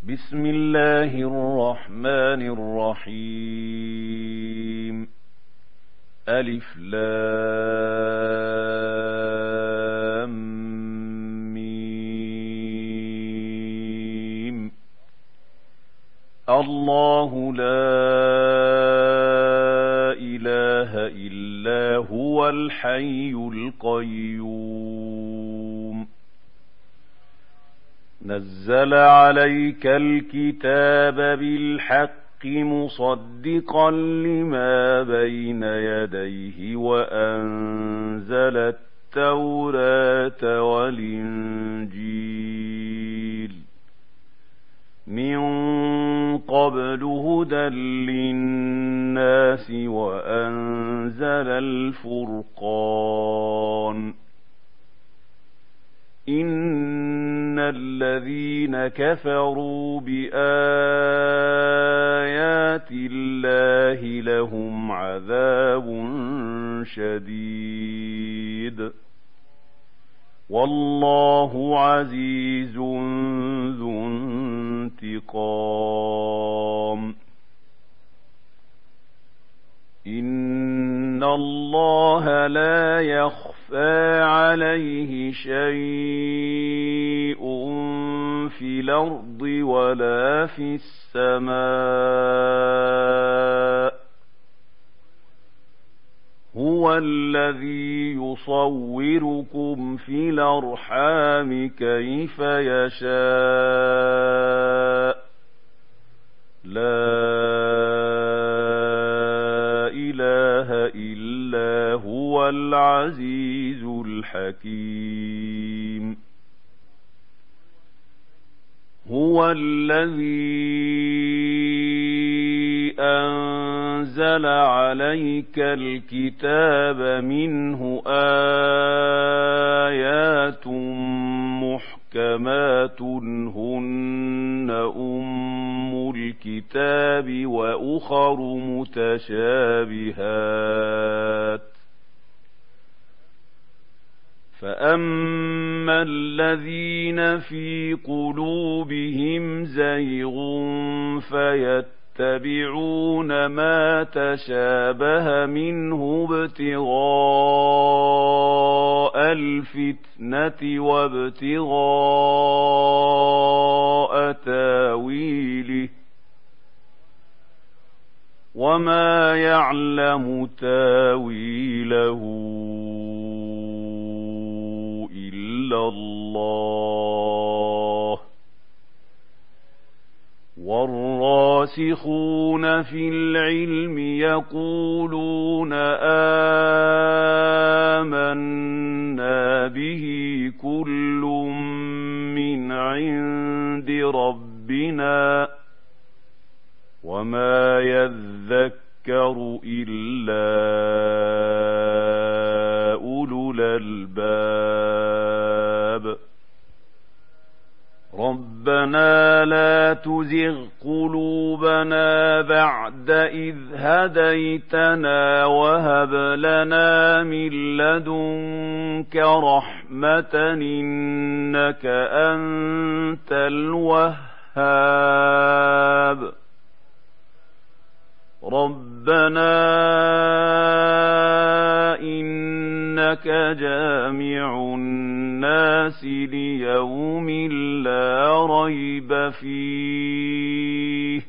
بسم الله الرحمن الرحيم. ألف لام ميم. الله لا إله إلا هو الحي القيوم. نزل عليك الكتاب بالحق مصدقا لما بين يديه وأنزل التوراة والإنجيل من قبل هدى للناس وأنزل الفرقان. إن الذين كفروا بآيات الله لهم عذاب شديد والله عزيز ذو انتقام. إن الله لا يخفى عليه شيء في الأرض ولا في السماء. هو الذي يصوركم في الأرحام كيف يشاء. لا إله إلا هو العزيز الحكيم. هو الذي أنزل عليك الكتاب منه آيات محكمات هن أم الكتاب وأخر متشابهات. فأما الذين في قلوبهم زيغ فيتبعون ما تشابه منه ابتغاء الفتنة وابتغاء تاويله وما يعلم تاويله إلا الله. والراسخون في العلم يقولون آمنا به كل من عند ربنا وما يذكر إلا أولو الألباب. ربنا لا تزغ قلوبنا بعد إذ هديتنا وهب لنا من لدنك رحمة إنك أنت الوهاب. ربنا إنك جامع الناس ليوم لا ريب فيه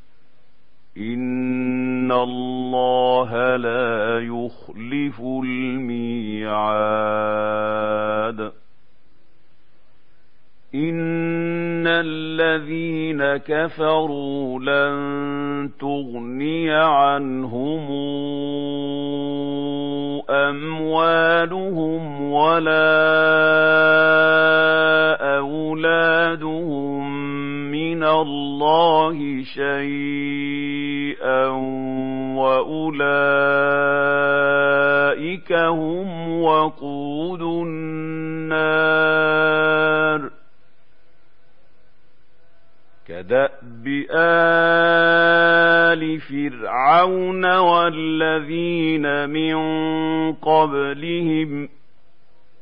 إن الله لا يخلف الميعاد. إن الذين كفروا لن تغني عنهم أموالهم ولا أولادهم من الله شيئا وأولئك هم وقود النار. كدأب آل فرعون والذين من قبلهم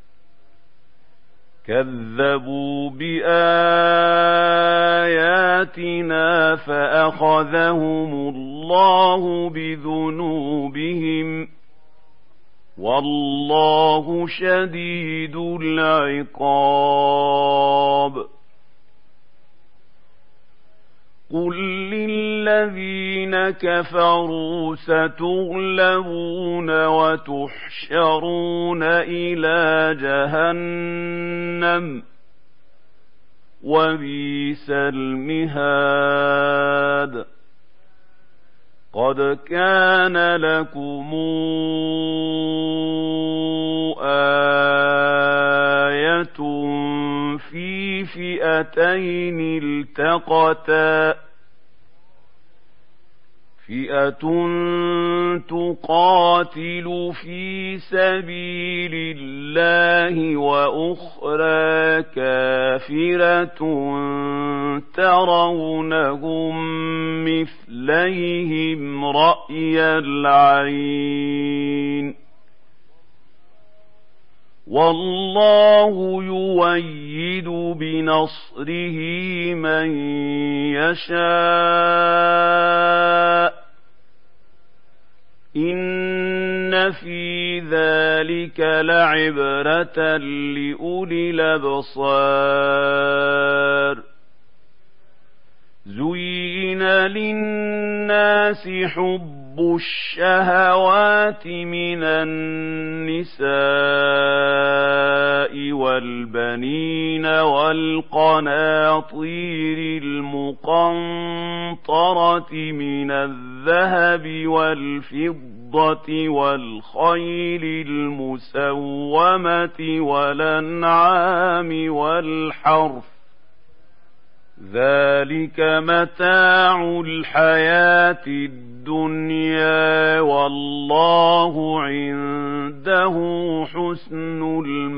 كذبوا بآيات آياتنا فأخذهم الله بذنوبهم والله شديد العقاب قل للذين كفروا ستغلبون وتحشرون إلى جهنم وبئس المهاد قد كان لكم آية في فئتين التقتا فئة تقاتل في سبيل الله وأخرى كافرة ترونهم مثليهم رأي العين والله يؤيد بنصره من يشاء إن في ذلك لعبرة لأولي الأبصار زين للناس حب الشهوات من النساء والبنين والقناطير المقنطرة من الذهب والفضة والخيل المسومة والأنعام والحرث ذلك متاع الحياة الدنيا والله عنده حسن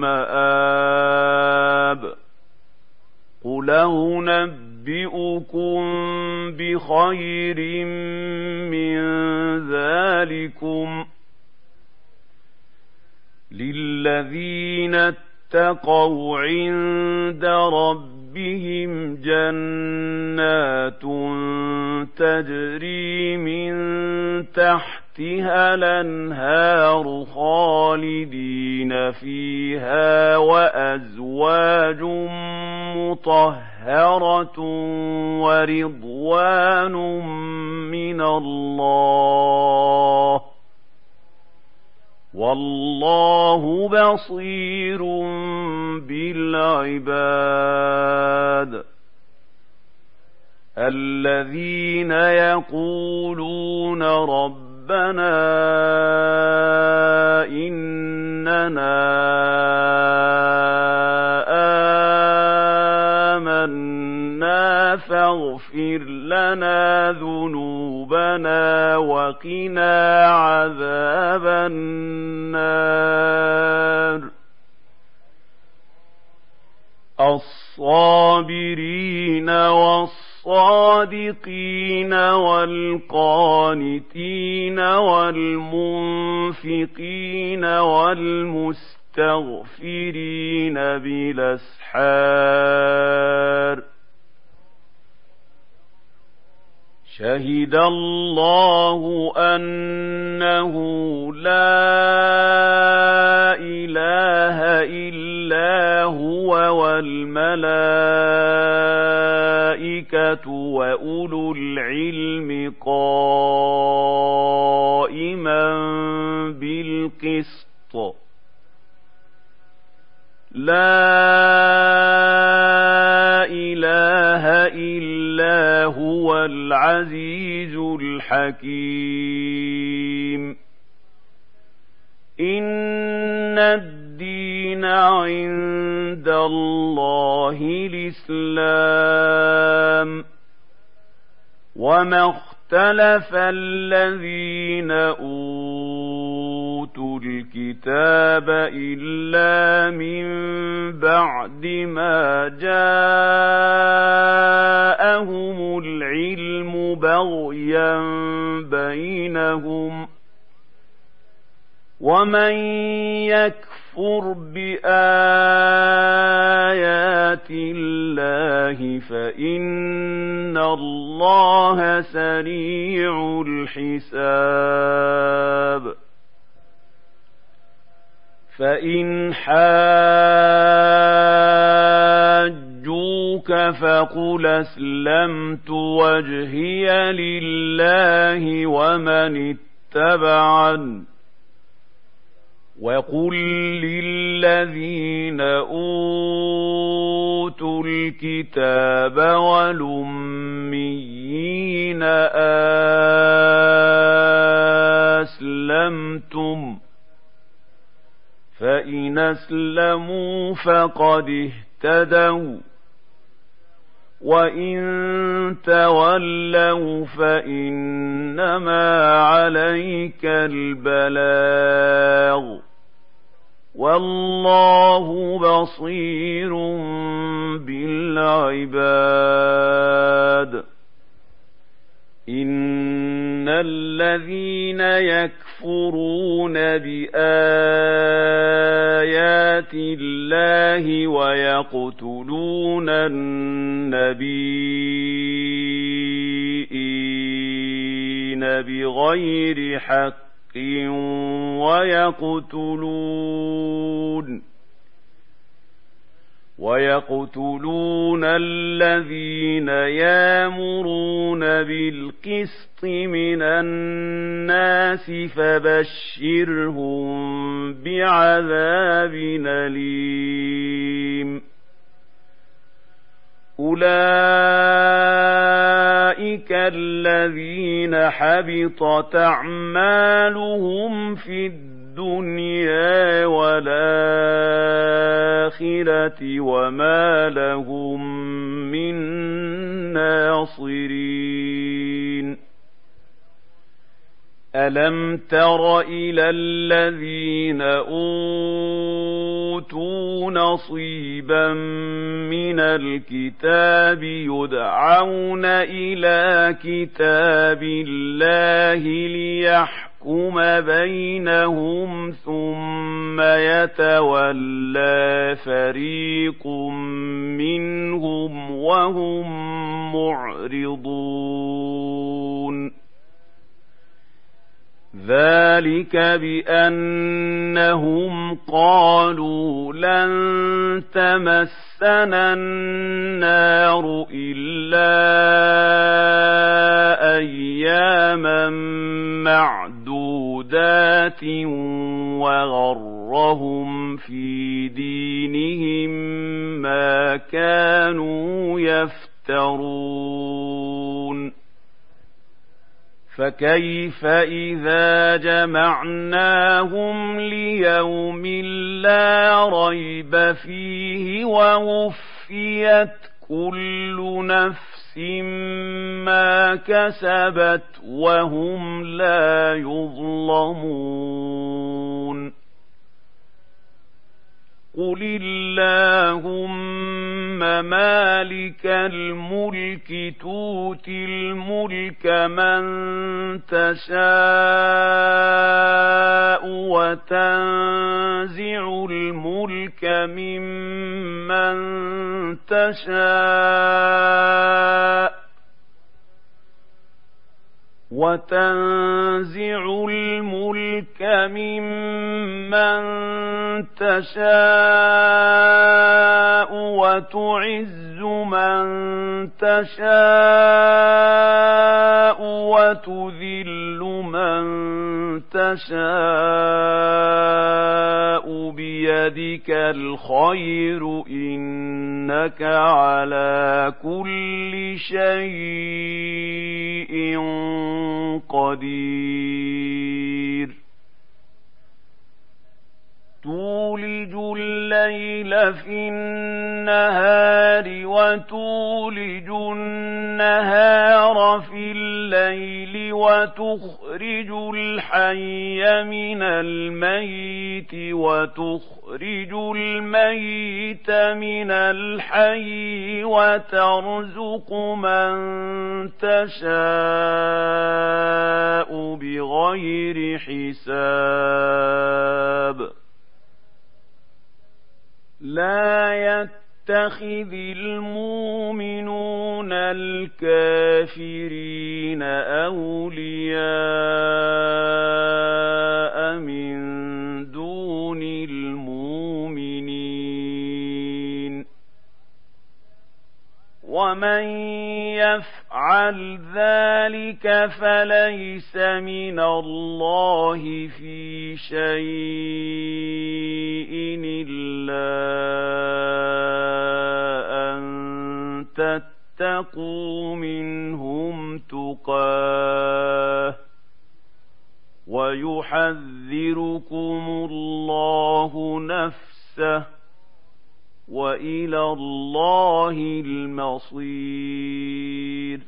المآب قل أنبئكم بخير من ذلكم للذين اتقوا عند ربهم جنات تجري من تحتها الأنهار خالدين فيها وأزواج مطهرة ورضوان من الله والله بصير بالعباد الذين يقولون ربنا إننا آمنا فاغفر لنا ذنوبنا وقنا عذاب النار الصابرين والصادقين والقانتين والمنفقين والمستغفرين بالأسحار شهد الله أنه لا إله إلا هو والملائكة وأولو العلم قائما بالقسط لا إله إلا هو العزيز الحكيم إن الدين عند الله الإسلام وما اختلف الذين أوتوا الكتاب إلا من بعد ما جاءهم العلم بغيا بينهم ومن يكفر يكفر بآيات الله فإن الله سريع الحساب فإن حاجوك فقل أسلمت وجهي لله ومن اتبعن وقل للذين أوتوا الكتاب والأميين أسلمتم فإن أسلموا فقد اهتدوا وإن تولوا فإنما عليك البلاغ والله بصير بالعباد إن الذين يكفرون بآيات الله ويقتلون النبيين بغير حق ويقتلون الذين يأمرون بالقسط من الناس فبشرهم بعذاب أليم أولئك الذين حبطت أعمالهم في الدنيا والآخرة وما لهم من ناصرين ألم تر إلى الذين أوتوا نصيبا من الكتاب يدعون إلى كتاب الله ليحكم بينهم ثم يتولى فريق منهم وهم معرضون ذلك بأنهم قالوا لن تمسنا النار إلا أياما معدودات وغرهم في دينهم ما كانوا يفترون فكيف إذا جمعناهم ليوم لا ريب فيه ووفيت كل نفس ما كسبت وهم لا يظلمون قل اللهم مالك الملك تؤتي الملك من تشاء وتنزع الملك ممن تشاء وتنزع الملك ممن تشاء وتعز من تشاء وتذل من تشاء بيدك الخير إنك على كل شيء قدير تولج الليل في النهار وتولج النهار في الليل وتخرج الحي من الميت وتخرج الميت من الحي وترزق من تشاء بغير حساب لا يتخذ المؤمنون الكافرين أولياء من دون المؤمنين ومن يفعل ذلك فليس من الله في شيء إلا أن تتقوا منهم تقاه ويحذركم الله نفسه وإلى الله المصير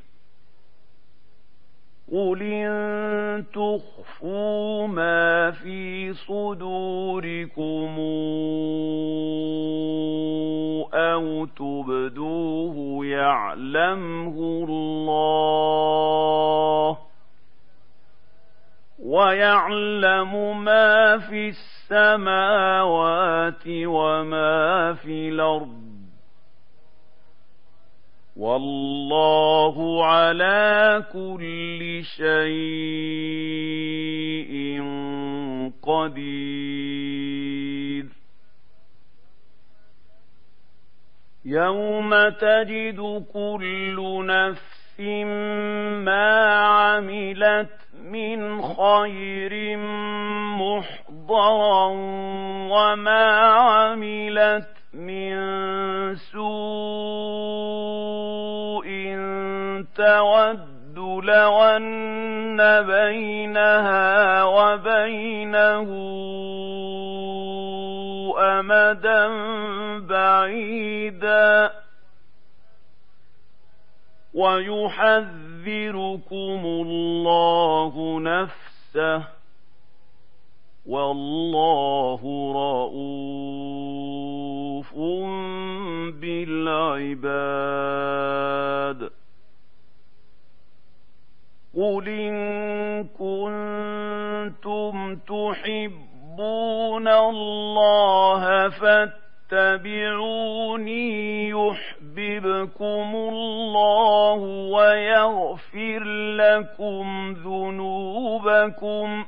قل إن تخفوا ما في صدوركم أو تبدوه يعلمه الله ويعلم ما في السماوات وما في الأرض والله على كل شيء قدير يوم تجد كل نفس ما عملت من خير محضرا وما عملت من سوء تود لو أن بينها وبينه أمدا بعيدا ويحذركم الله نفسه والله رءوف بالعباد قل إن كنتم تحبون الله فاتبعوني يحببكم الله ويغفر لكم ذنوبكم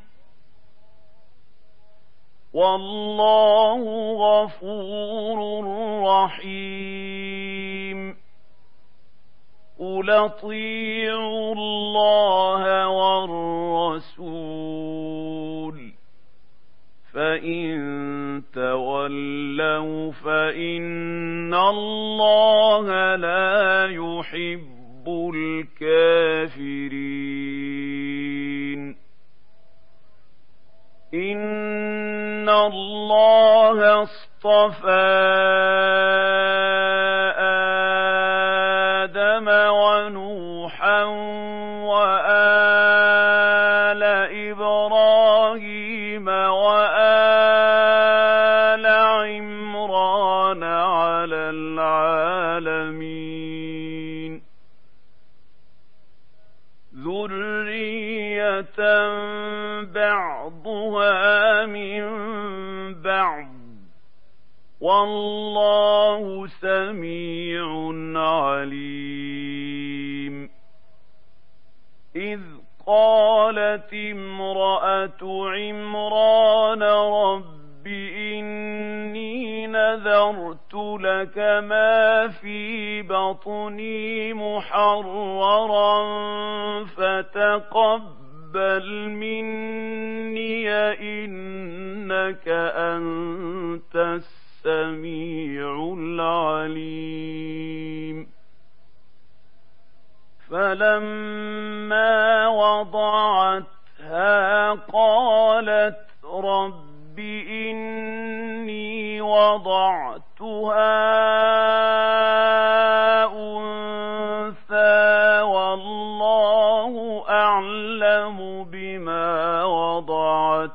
والله غفور رحيم قل اطيعوا الله والرسول فإن تولوا فإن الله لا يحب الكافرين إن الله اصطفى آدم ونوحا وآل إبراهيم وآل عمران على العالمين ذرية بعضها من بعض والله سميع عليم إذ قالت امرأة عمران رب إني نذرت لك ما في بطني محررا فتقبل مني إنك أنت السميع العليم فلما وضعتها قالت رب إني وضعتها أنثى والله أعلم بما وضعت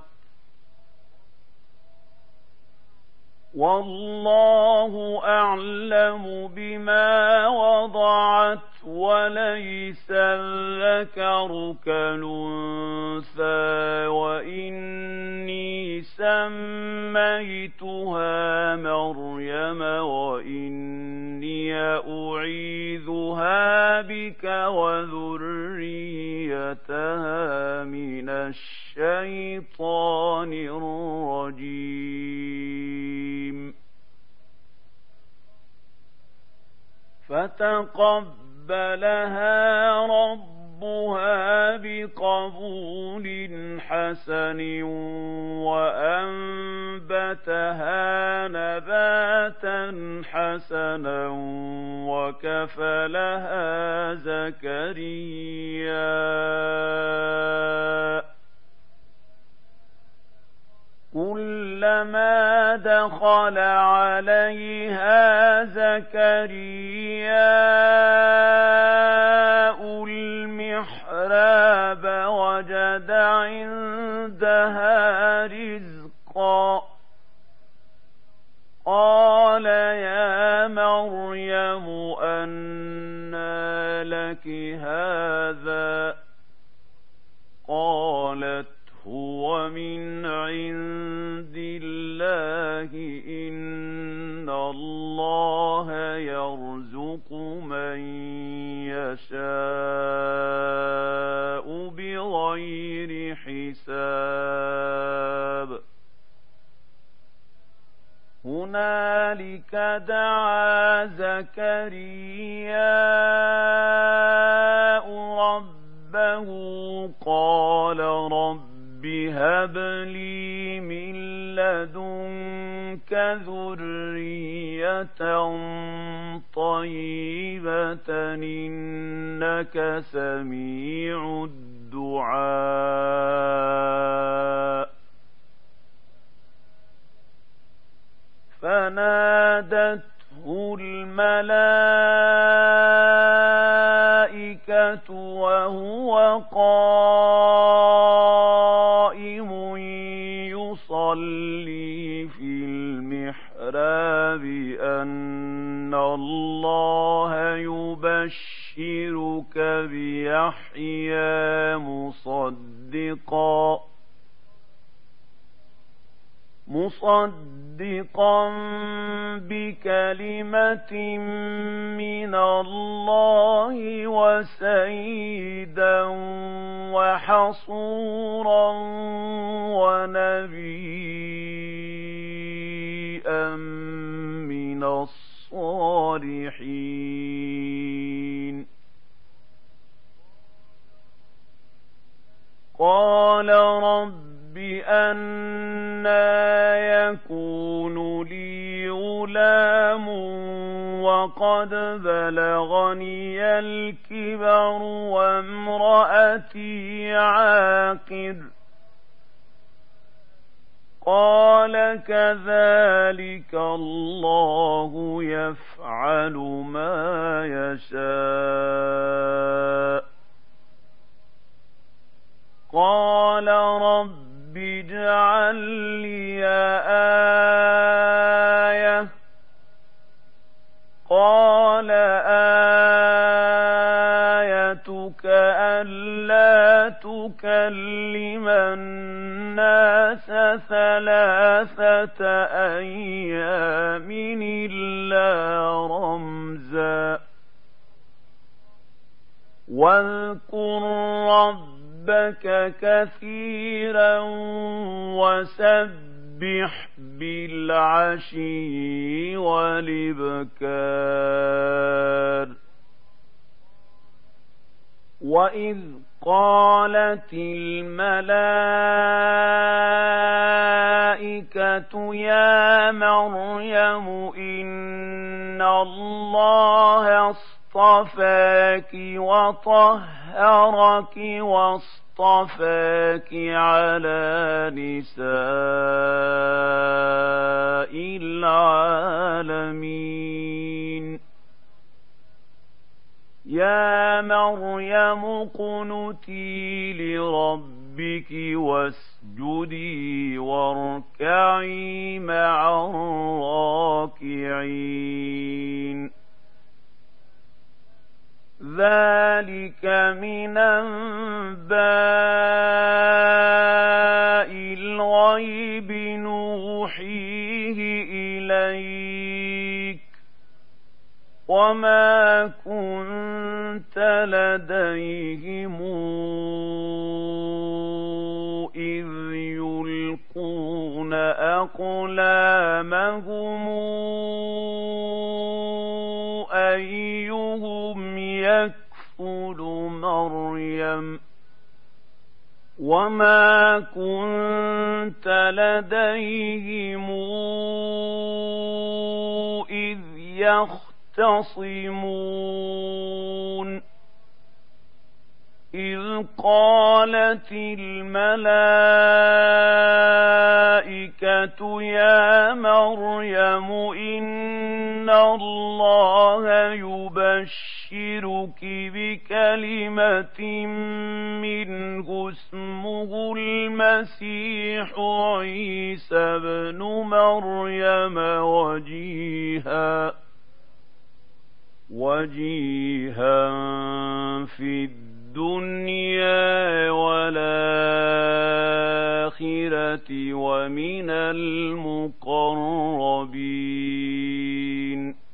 وليس الذكر كالأنثى وإني سميتها مريم ربك وذريتها من الشيطان الرجيم فتقبلها ربها بقبول حسن وأنبتها نباتا حسنا وكفلها زكريا كلما دخل عليها زكرياء المحراب وجد عندها رزقا قال يا مريم أنى لك هذا قالت هو من عند الله إن الله يرزق من يشاء بغير حساب هنالك دعا زكرياء ربه قال رب هب لي من لدنك ذرية طيبة إنك سميع الدعاء فنادته الملائكة وهو قائم يصلي في المحراب أن الله يبشرك بيحيى مصدقا بكلمة من الله وسيدا وحصورا ونبيا من الصالحين قال رب أنى يكون لي غلام وقد بلغني الكبر وامرأتي عاقر قال كذلك الله يفعل ما يشاء قال رب اجعل لي آية قال آيتك ألا تكلم الناس 3 أيام إلا رمزا واذكر ربك كثيرا وسبح بالعشي والإبكار وإذ قالت الملائكة يا مريم إن الله اصطفاك وطهرك واصطفاك على نساء العالمين يا مريم اقنتي لربك واسجدي واركعي مع الراكعين ذلك من أنباء الغيب نوحيه إليك وما كنت لديهم إذ يلقون أقلامهم أيهم يكفل مريم وما كنت لديهم إذ يختصمون إذ قالت الملائكة يا مريم إن الله يبشرك بكلمة منه اسمه المسيح عيسى بن مريم وجيها في الدنيا والآخرة ومن المقربين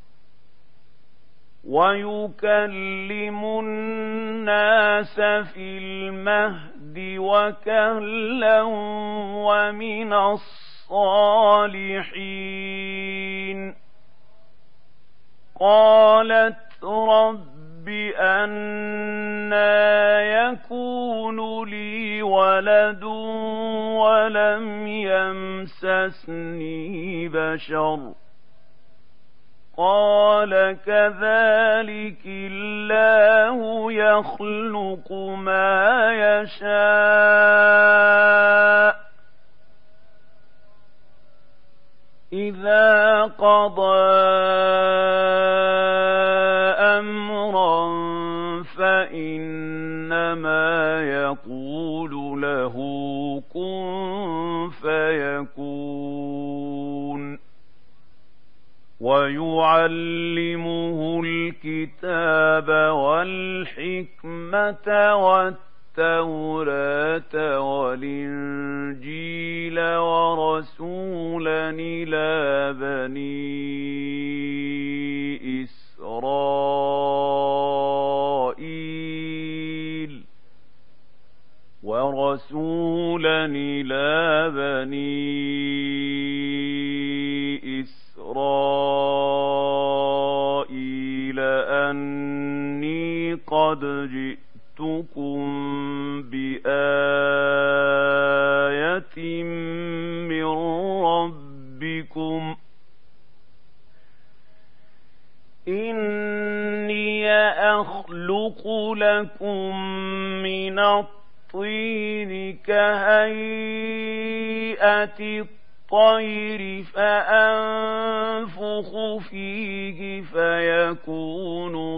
ويكلم الناس في المهد وكهلا ومن الصالحين قالت رب أنى يكون لي ولد ولم يمسسني بشر قال كذلك الله يخلق ما يشاء إذا قضى أمرا فإنما يقول له كن فيكون ويعلمه الكتاب والحكمة والتوراة والإنجيل ورسولا إلى بني إسرائيل أني قد جئتكم بآية من ربكم إني أخلق لكم من الطين كهيئة الطير فأنفخ فيه فيكون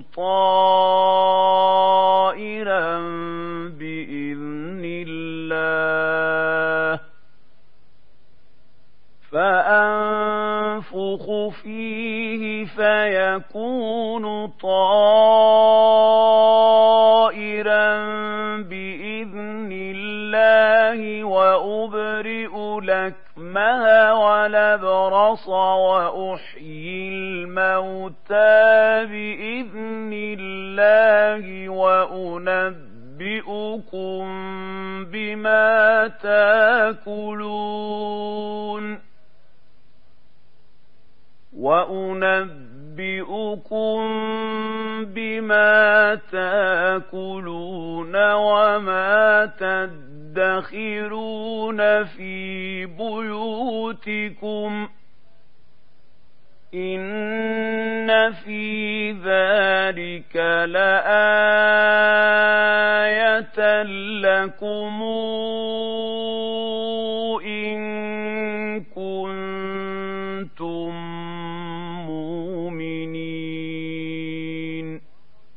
طائرا بإذن الله فأنفخ فيه فيكون طائرا بإذن الله وأبرئ الأكمه والأبرص وأحيي الموتى بإذن الله وأنبئكم بما تاكلون وما تدخرون في بيوتكم إن في ذلك لآية لكم إن كنتم مؤمنين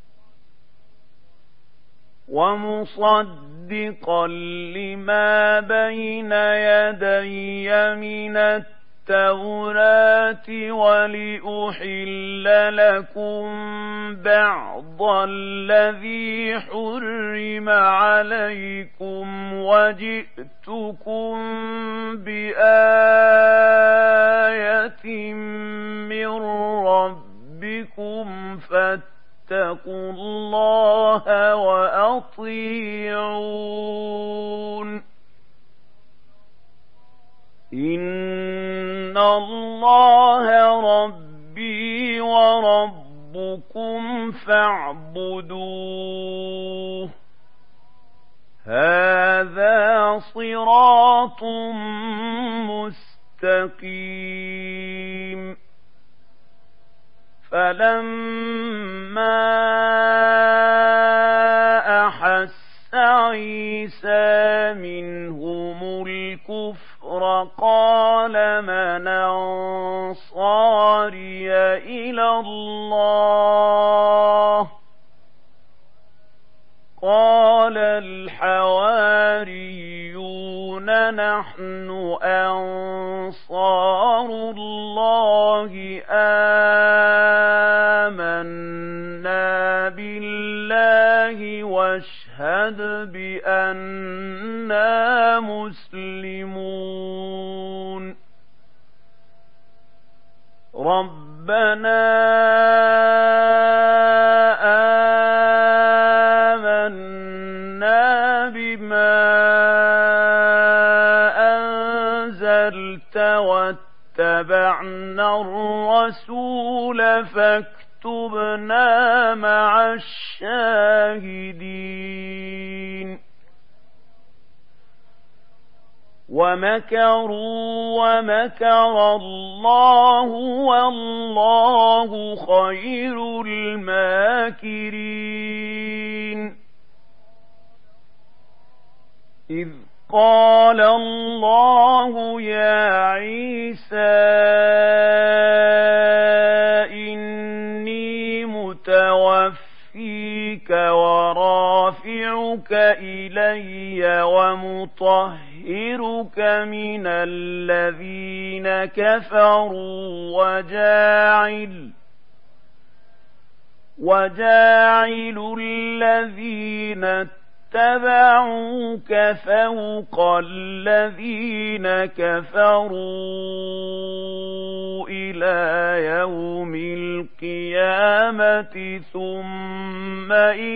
ومصدقا لما بين يدي من التوراة ولأحل لكم بعض الذي حرم عليكم وجئتكم بآية من ربكم فاتقوا الله وأطيعون إن الله ربي وربكم فاعبدوه هذا صراط مستقيم فلما أحس عيسى منهم الكفر قال من أنصاري إلى الله قال الحواريون نحن أنصار الله آمنا بالله واشهد بأننا مسلمون ربنا آمنا بما أنزلت واتبعنا الرسول فاكتبنا مع الشاهدين ومكروا ومكر الله والله خير الماكرين إذ قال الله يا عيسى إني متوفيك ورافعك إلي ومطهرك من الذين كفروا وجاعل الذين اتبعوك فوق الذين كفروا إلى يوم القيامة ثم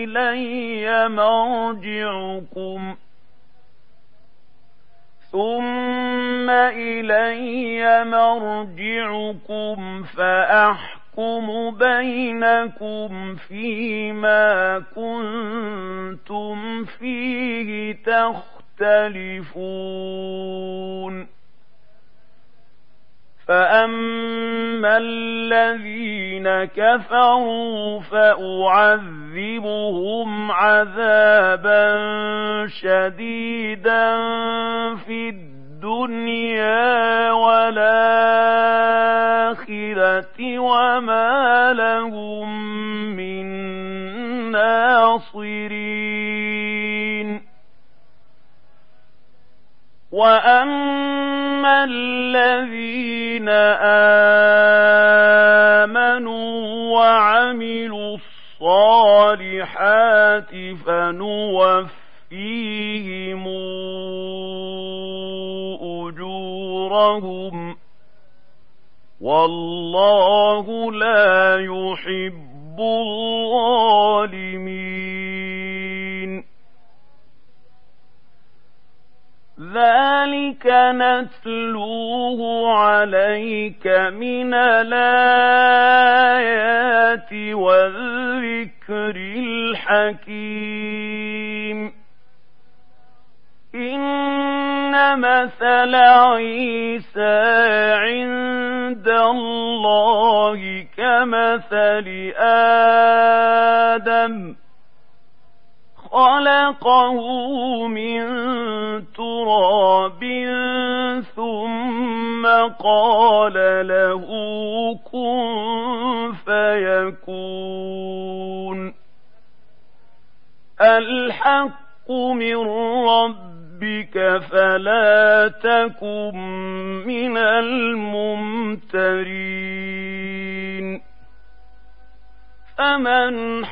إلي مرجعكم فأحكم بينكم فيما كنتم فيه تختلفون فأما الذين كفروا فأعذبهم عذابا شديدا في الدنيا والآخرة وما لهم من ناصرين وأما الذين آمنوا وعملوا الصالحات فنوفيهم أجورهم والله لا يحب الظالمين ذلك نتلوه عليك من الآيات والذكر الحكيم إن مثل عيسى عند الله كمثل آدم خلقه من تراب ثم قال له كن فيكون الحق من ربك فلا تكن من الممترين فمن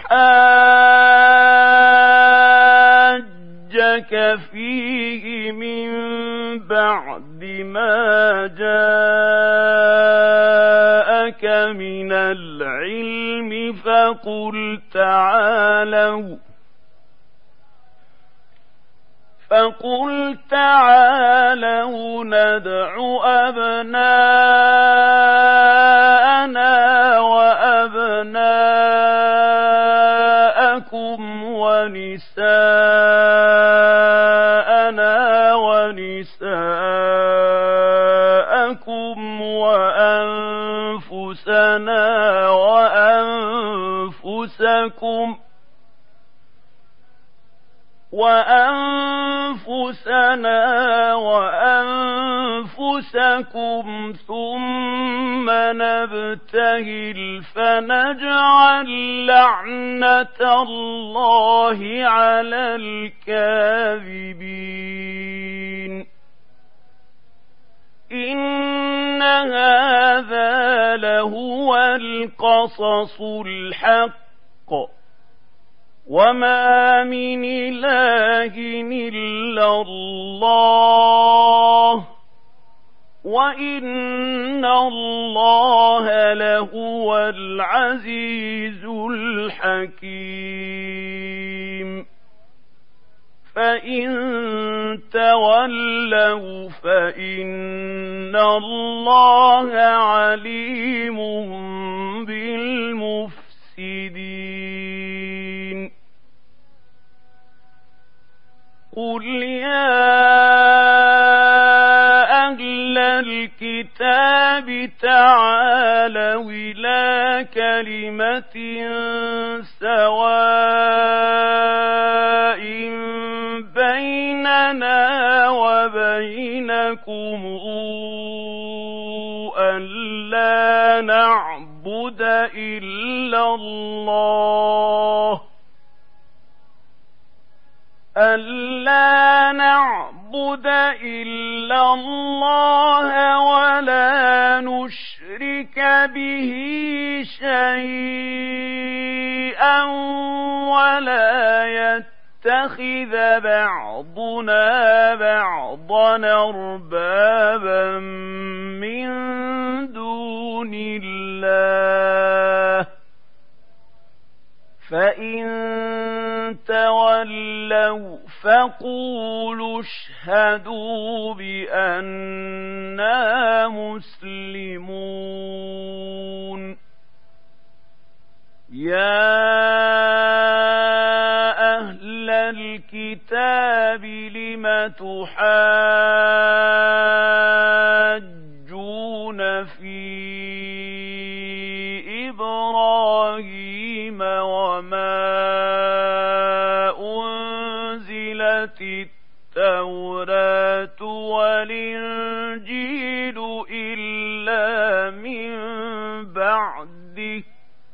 حاجك فيه من بعد ما جاءك من العلم فقل فقل تعالوا ندع أبناءنا وأبناءكم ونساءنا ونساءكم وأنفسنا وأنفسكم ثم نبتهل فنجعل لعنة الله على الكاذبين إن هذا لهو القصص الحق وما من إله إلا الله وإن الله لهو العزيز الحكيم فإن تولوا فإن الله عليم بالمفسدين قل يا أهل الكتاب تعالوا إلى كلمة سواء بيننا وبينكم ألا نعبد إلا الله ولا نشرك به شيئا ولا يتخذ بعضنا بعضا أربابا من دون الله فإن تولوا فقولوا اشهدوا بأننا مسلمون يا أهل الكتاب لم تحاجون في إبراهيم وما أنزلت التوراة والإنجيل إلا من بعده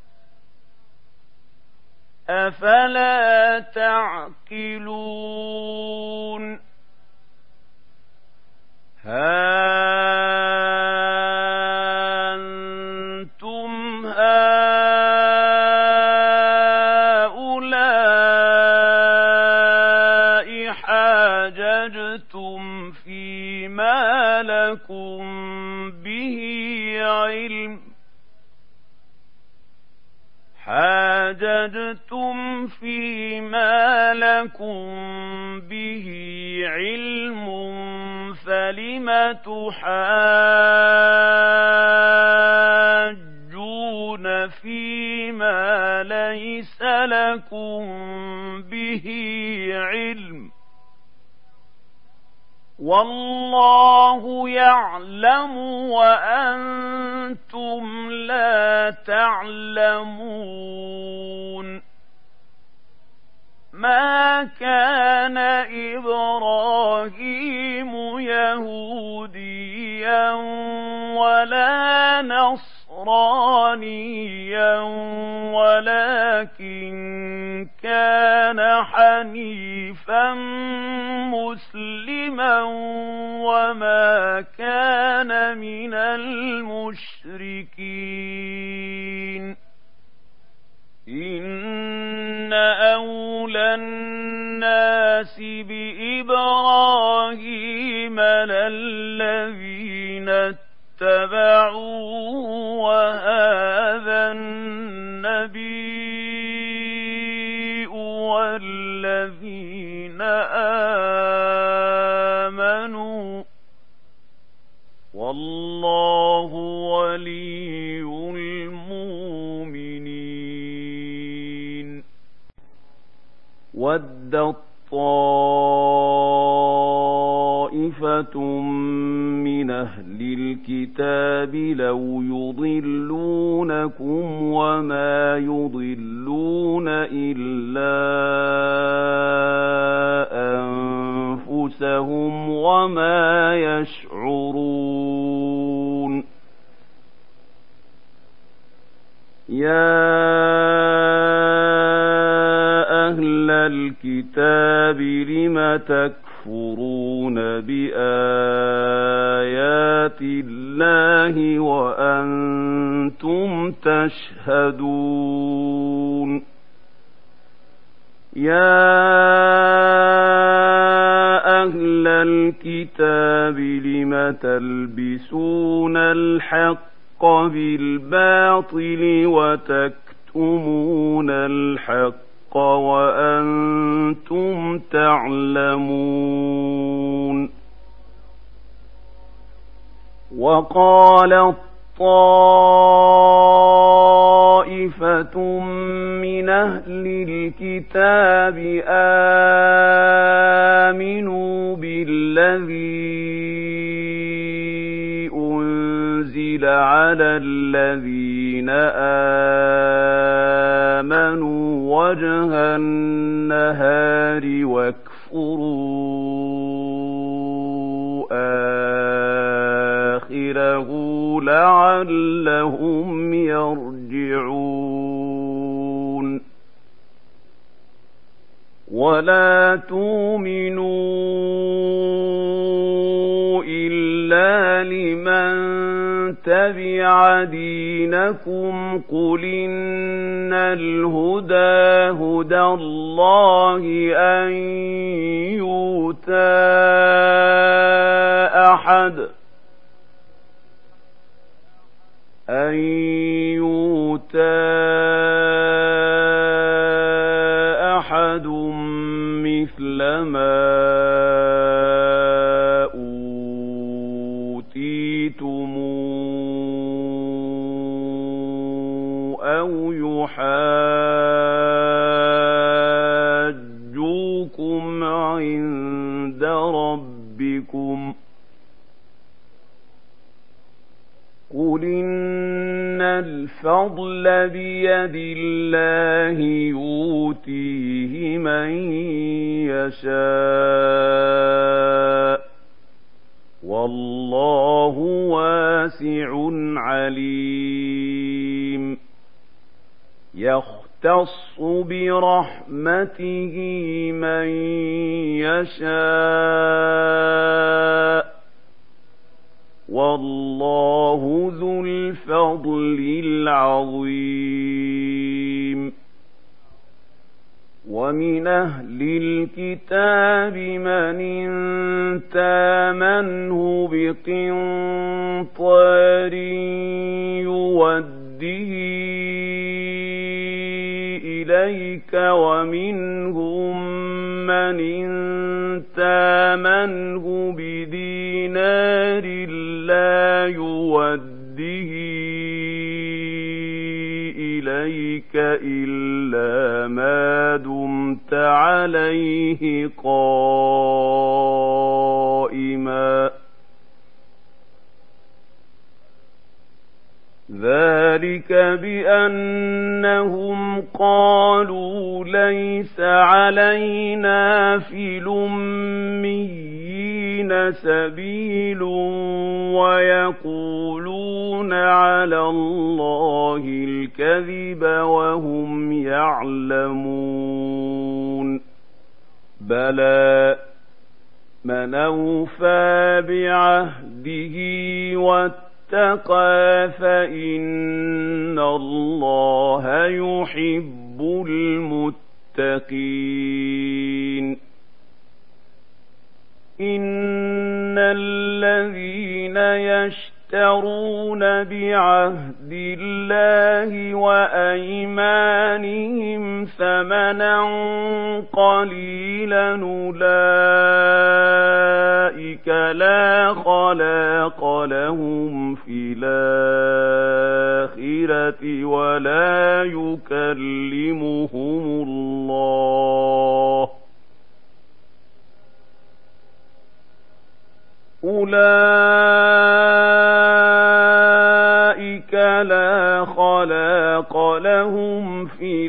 أفلا تعقلون أنتم هؤلاء حاججتم فيما لكم به علم فلم تحاجون فيما ليس لكم به علم والله يعلم وأنتم لا تعلمون ما كان إبراهيم يهوديا ولا نصرانيا ولكن كان حنيفا مسلما وما كان من المشركين إن أولى الناس بإبراهيم للذين اتبعوه وهذا النبي الذين آمنوا والله ولي المؤمنين. ودت طائفة من أهل الكتاب لو يضلونكم وما يضلون إلا أنفسهم وما يشعرون. يا أهل الكتاب لم تكفرون بآيات الله وأنتم تشهدون. يا أهل الكتاب لم تلبسون الحق بالباطل وتكتمون الحق وأنتم تعلمون. وقالت طائفة من أهل الكتاب آمنوا بالذي أنزل على الذين آمنوا وجه النهار واكفروا آخره لعلهم يرجعون. ولا تؤمنوا إلا لمن تبع دينكم قل إن الهدى هدى الله أن يؤتى أحد مثل ما أوتيتم أو يحاجوكم عند ربكم قل إن الفضل بيد الله يؤتيه من يشاء والله واسع عليم. يختص برحمته من يشاء والله ذو الفضل العظيم. ومن أهل الكتاب من إن تامنه بقنطار يوده إليك ومنهم من إن تامنه بدينار لا يوده إليك إلا ما دمت عليه قائما ذلك بأنهم قالوا ليس علينا في الأميين سبيل ويقولون على الله الكذب وهم يعلمون. بلى من أوفى بعهده واتقى فإن الله يحب المتقين. إن الذين يشترون يشترون بعهد الله وأيمانهم ثمنا قليلا أولئك لا خلاق لهم في الآخرة ولا يكلمهم الله أولئك لا خلاق لهم في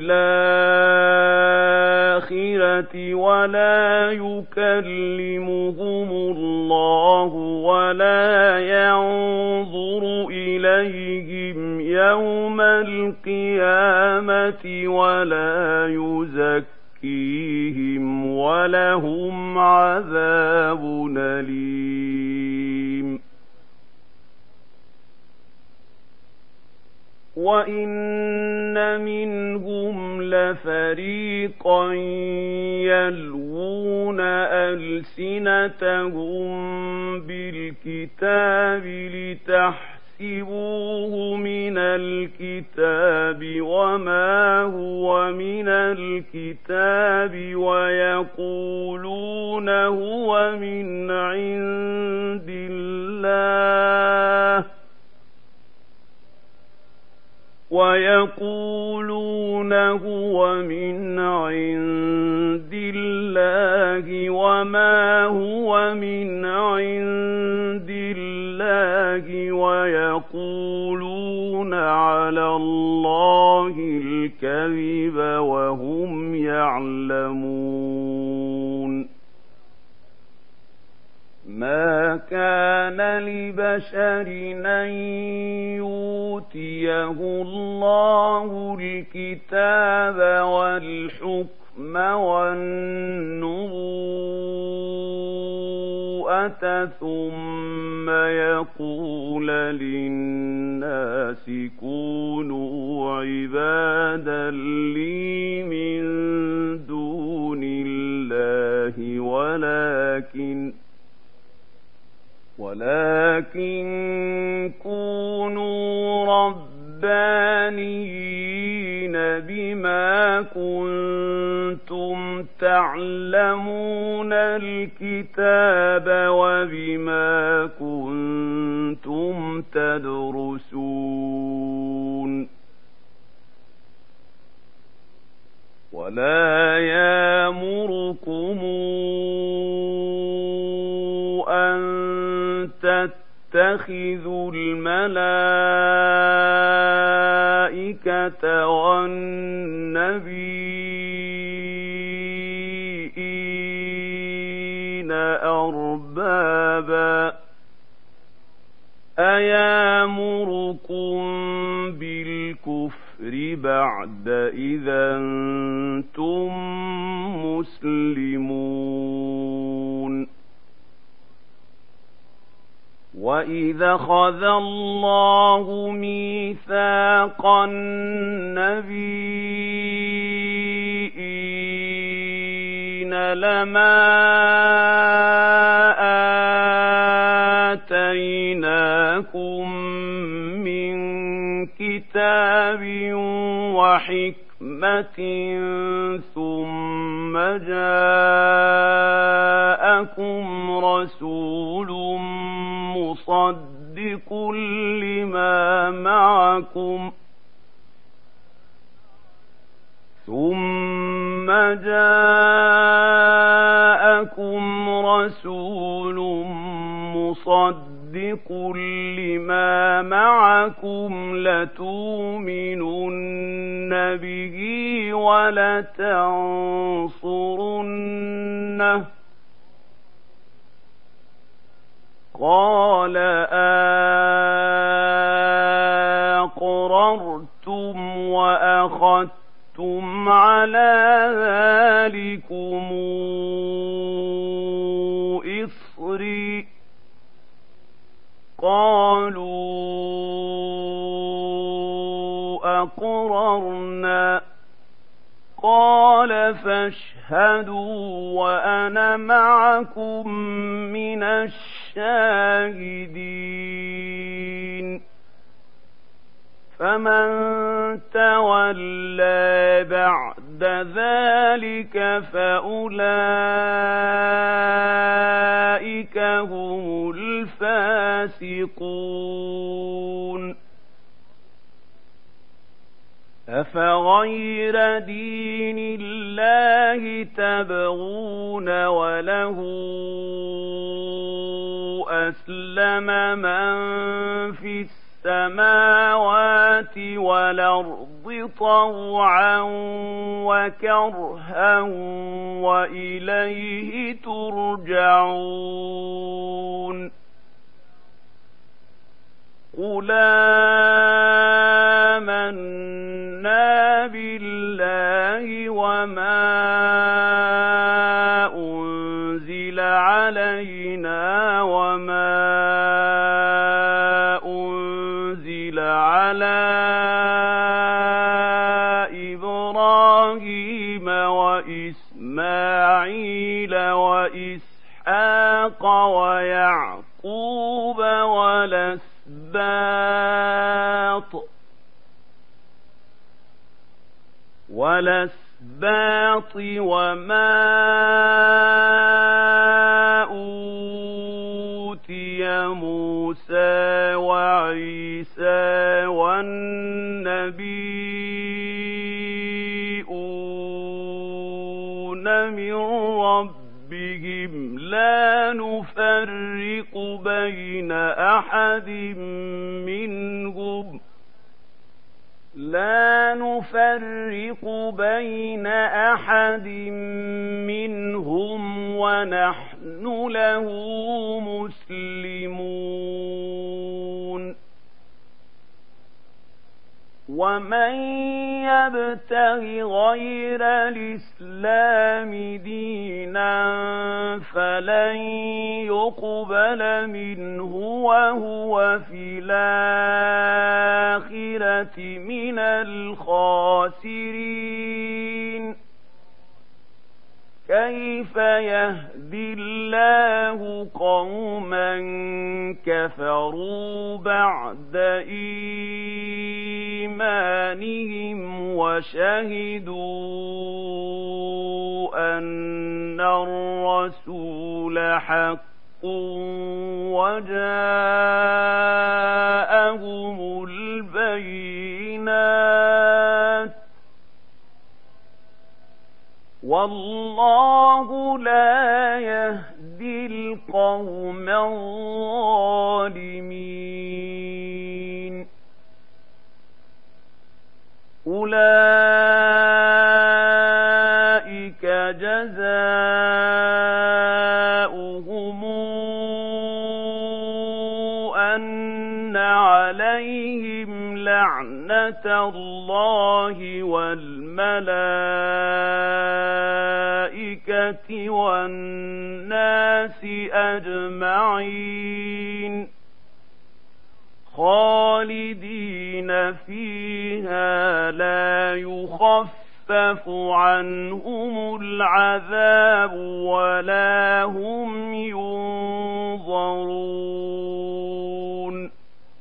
الآخرة ولا يكلمهم الله ولا ينظر إليهم يوم القيامة ولا يزكيهم ولهم عذاب أليم وإن منهم لفريقا يلوون ألسنتهم بالكتاب لتحسبوه من الكتاب وما هو من الكتاب ويقولون هو من عند الله وما هو من عند الله ويقولون على الله الكذب وهم يعلمون ما كان لبشر أن يؤتيه الله الكتاب والحكم والنبوءة ثم يقول للناس كونوا عبادا لي من دون الله ولكن كونوا ربانيين بما كنتم تعلمون الكتاب وبما كنتم تدرسون ولا يأمركم أن تتخذوا الملائكة والنبيين أربابا أيامركم بالكفر بعد إذا أنتم مسلمون وإذا أخذ الله ميثاق النبيين لما آتيناكم من كتاب وحكمة ثم جاءكم رسول مصدق لما معكم لتؤمنن به ولتنصرنه قال أقررتم وأخذتم على ذلكم إصري قالوا أقررنا قال فاشهدوا فاشهدوا وأنا معكم من الشاهدين فمن تولى بعد ذلك فأولئك هم الفاسقون أفغير دين الله تبغون وله أسلم من في السماوات والأرض طوعا وكرها وإليه ترجعون قل آمنا بالله وما أنزل علينا وما أنزل على إبراهيم وإسماعيل وإسحاق ويعقوب والأسباط وما أوتي موسى وعيسى والنبيون من ربهم لا نفرق بين أحد منهم ونحن له مسلمون ومن يبتغ غير الإسلام دينا فلن يقبل منه وهو في الآخرة من الخاسرين كيف يهدي الله قوما كفروا بعد إيمانهم وشهدوا أن الرسول حق وجاءهم البينات والله لا يهدي القوم الظالمين أولئك جزاؤهم أن عليهم لعنة الله والملائكة والناس أجمعين خالدين فيها لا يخفف عنهم العذاب ولا هم ينظرون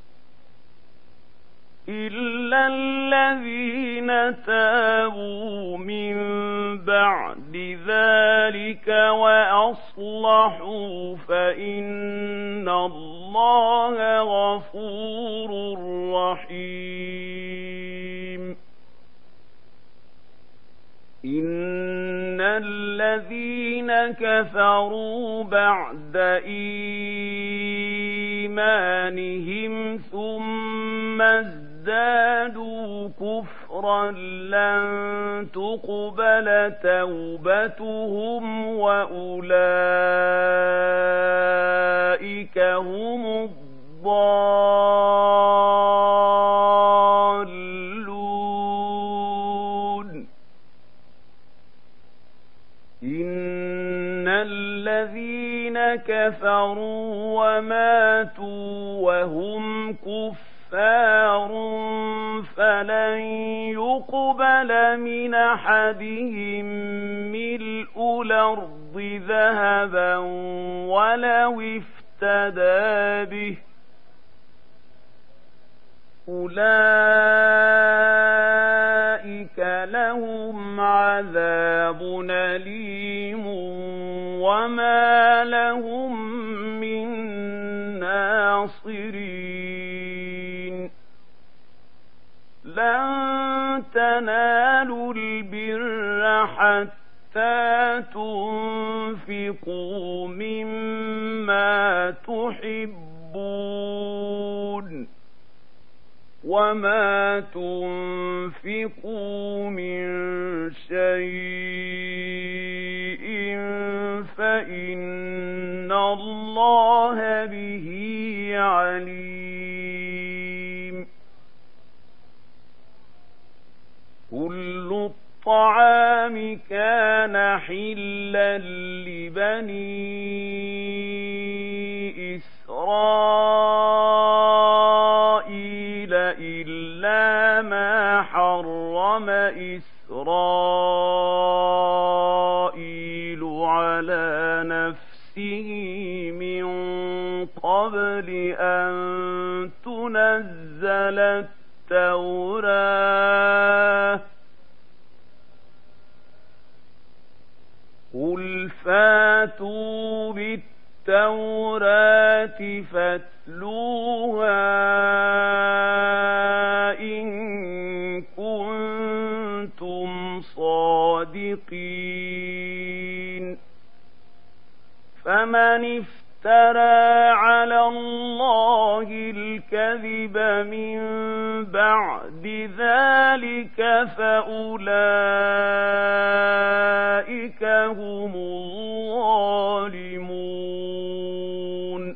إلا الذين تابوا من بعد ذلك وأصلحوا فإن الله غفور رحيم إن الذين كفروا بعد إيمانهم ثم ازدادوا كفرا لن تقبل توبتهم وأولئك هم الضالون إن الذين كفروا وماتوا وهم كفار كفار فلن يقبل من أحدهم ملء الأرض ذهبا ولو افتدى به أولئك لهم عذاب أليم وما لهم من ناصرين لن تنالوا البر حتى تنفقوا مما تحبون وما تنفقوا من شيء فإن الله به عليم كل الطعام كان حلا لبني إسرائيل إلا ما حرم إسرائيل على نفسه من قبل أن تنزل التوراة قل فاتوا بالتوراة فاتلوها إن كنتم صادقين فمن افترى على الله الكذب من بعد ذلك فأولئك هم الظالمون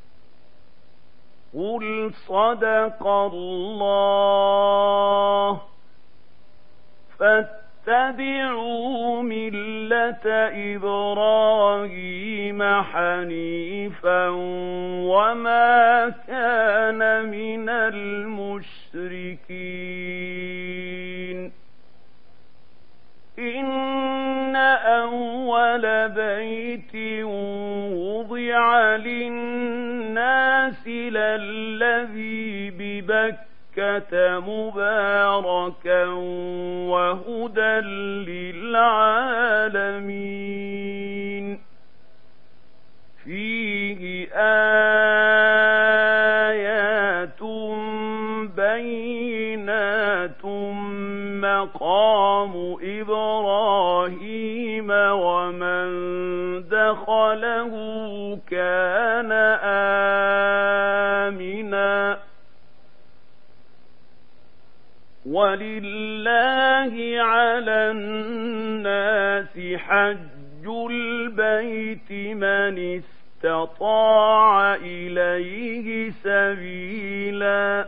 قل صدق الله فاتبعوا ملة إبراهيم حنيفا وما كان من المشركين إن أول بيت وضع للناس للذي ببكة مباركا وهدى للعالمين فيه آيات بينات مقام إبراهيم ومن دخله كان آمنا ولله على الناس حج البيت من استطاع إليه سبيلا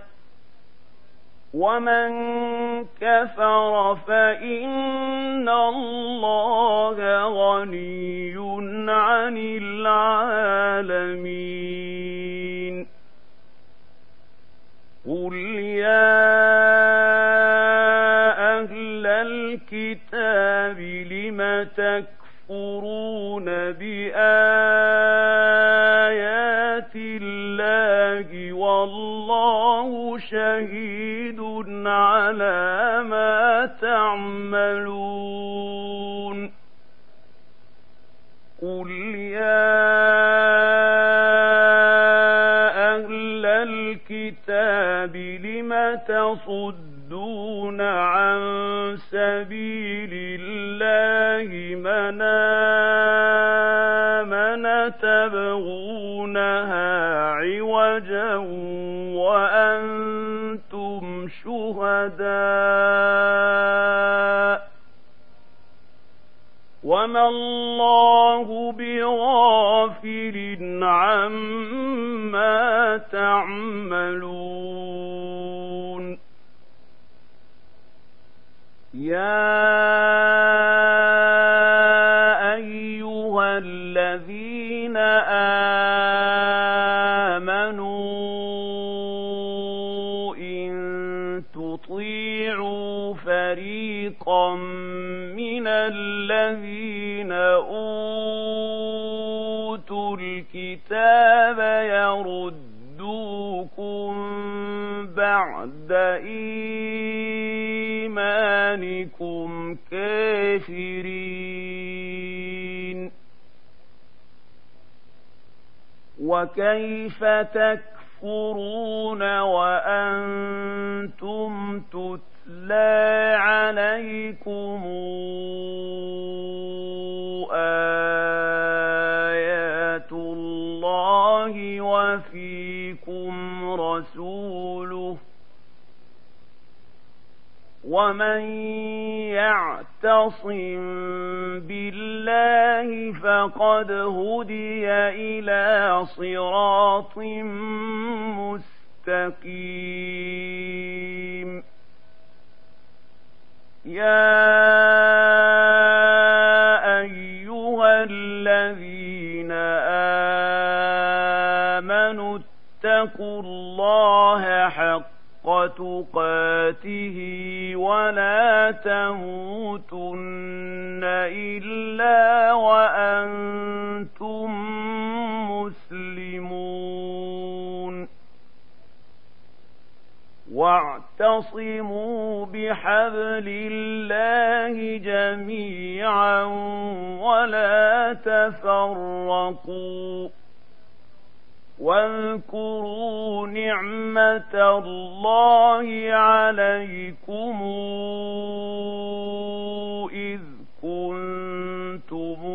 ومن كفر فإن الله غني عن العالمين قل يا أهل الكتاب لم تكفرون بآيات الله والله شهيد على ما تعملون قل يا أهل الكتاب لم تصدون عن سبيل الله من آمن تبغونها عوجا وأنتم شهداء وما الله بغافل عما تعملون يا أيها الذين آمنوا أوتوا الكتاب يردوكم بعد إيمانكم كافرين. وكيف تكفرون وأنتم تتلى عليكم آيات الله وفيكم رسوله ومن يعتصم بالله فقد هدي إلى صراط مستقيم. يا أيها الذين آمنوا اتقوا الله حق تقاته ولا تموتن إلا وأنتم مسلمون. واعتصموا بحبل الله جميعا ولا تفرقوا واذكروا نعمة الله عليكم إذ كنتم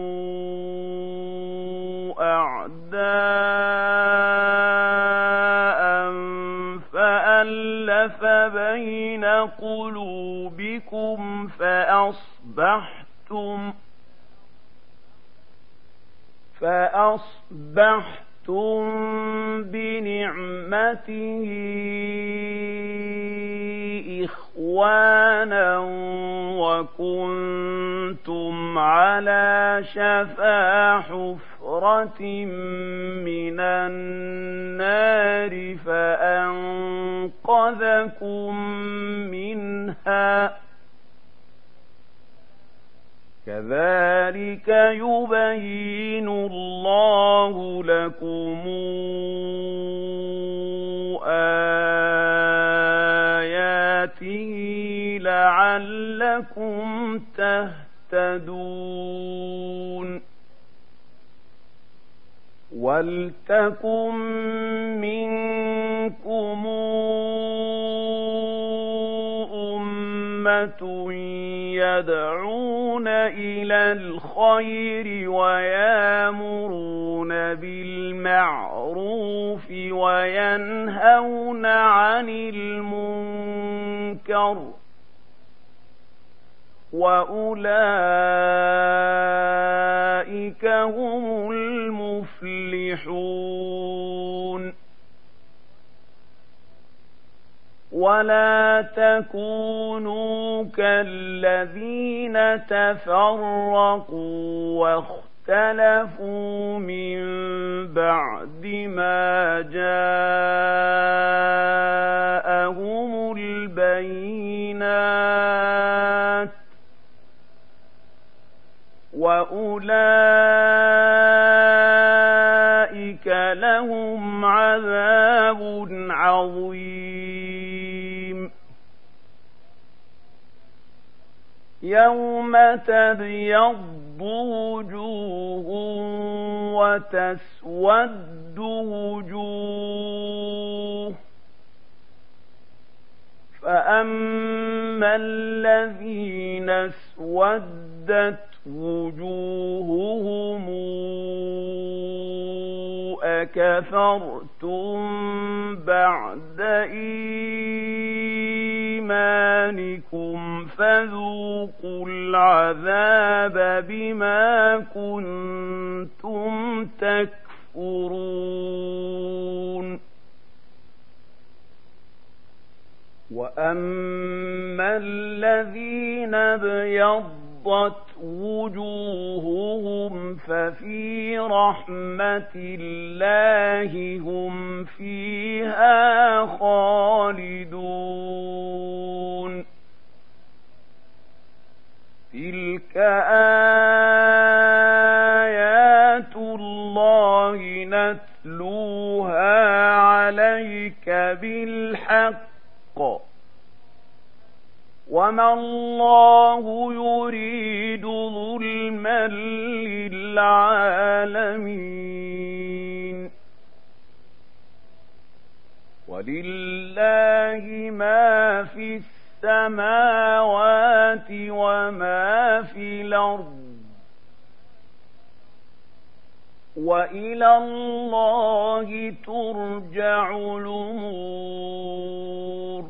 أعداء فألف بين قلوبكم فأصبحتم بنعمته إخوانا وكنتم على شفا حفرة من النار فأنقذكم منها. كذلك يبين الله لكم آياته لعلكم تهتدون. ولتكن منكم أمة يدعون إلى الخير ويأمرون بالمعروف وينهون عن المنكر وأولئك هم المفلحون. ولا تكونوا كالذين تفرقوا واختلفوا من بعد ما جاءهم البينات وأولئك لهم عذاب عظيم. يوم تبيض وجوه وتسود وجوه فأما الذين اسودت وجوههم أكفرتم بعد إيمانكم فذوقوا العذاب بما كنتم تكفرون. وأما الذين ابيضت وجوههم ففي رحمة الله هم فيها خالدون. تلك وما الله يريد ظلما للعالمين ولله ما في السماوات وما في الأرض وإلى الله ترجع الأمور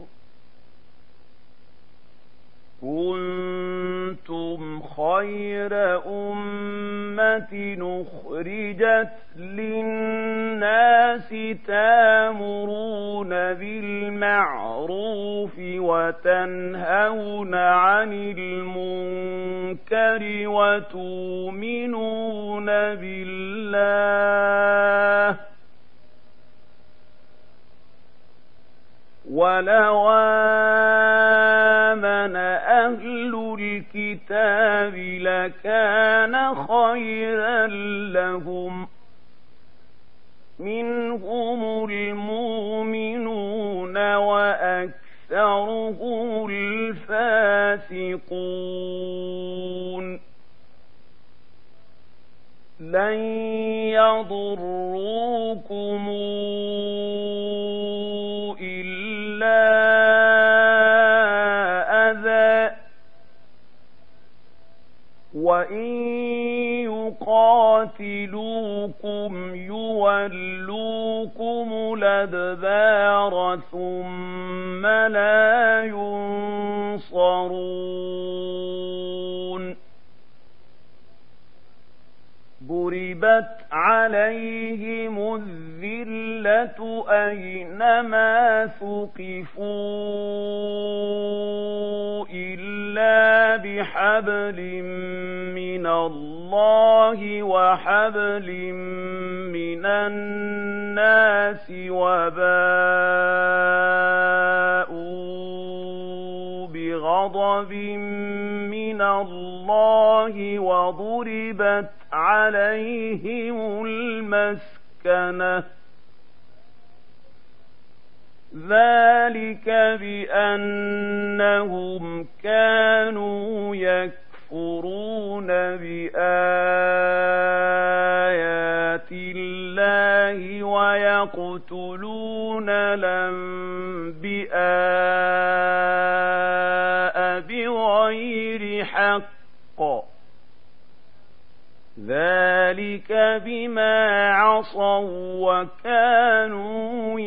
كنتم خير أمة أخرجت للناس تأمرون بالمعروف وتنهون عن المنكر وتؤمنون بالله ولو آمن أهل الكتاب لكان خيرا لهم منهم المؤمنون وأكثرهم الفاسقون لن يضروكم وإن يقاتلوكم يولوكم الأدبار ثم لا ينصرون ضربت عليهم الذلة أينما ثقفوا إلا بحبل من الله وحبل من الناس وباءوا بغضب من الله وضربت عليهم المسكنة ذلك بأنهم كانوا يكفرون بآيات الله ويقتلون الأنبياء بغير حق ذلك بما عصوا وكانوا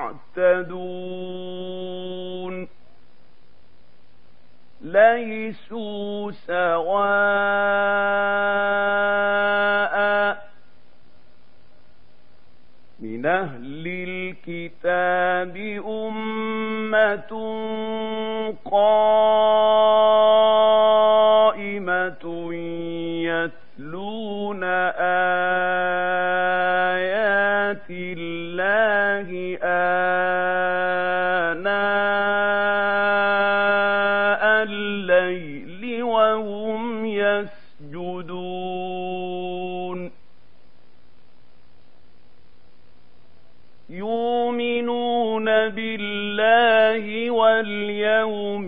يعتدون ليسوا سواء من أهل الكتاب أمة قائمة يتلون آيات الله آناء الليل وهم يسجدون يؤمنون بالله واليوم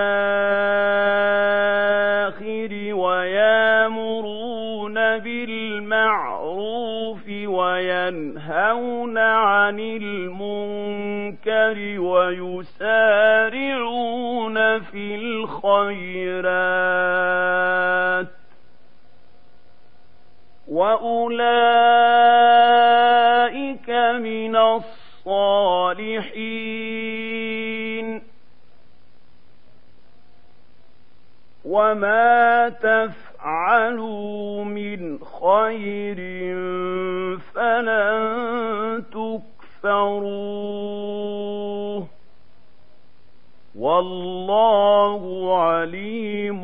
الآخر ويأمرون بالمعروف وينهون عن المنكر ويسارعون في الخيرات وأولئك من الصالحين وما تفعلوا من خير فلن تكفروه والله عليم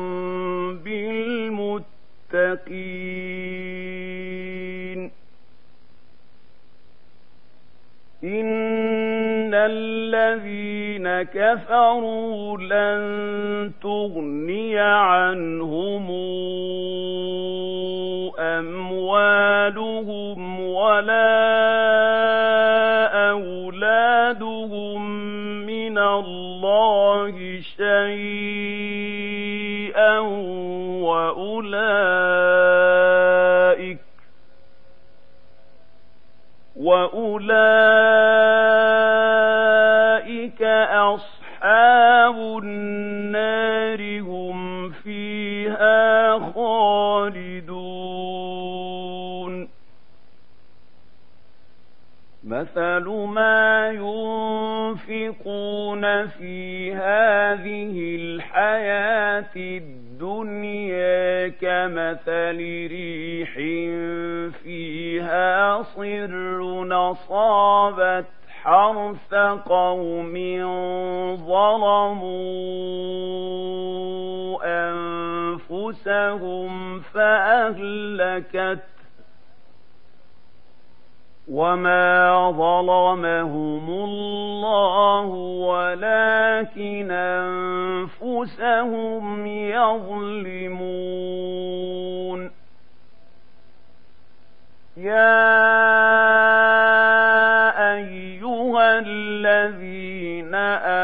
بالمتقين إن الذين كفروا لن تغني عنهم أموالهم ولا أولادهم من الله شيئا وأولئك أصحاب النار هم فيها خالدون مثل ما ينفقون في هذه الحياة الدنيا كمثل ريح فيها صر أصابت حرث قوم ظلموا أنفسهم فأهلكت وما ظلمهم الله ولكن أنفسهم يظلمون يا أيها الذين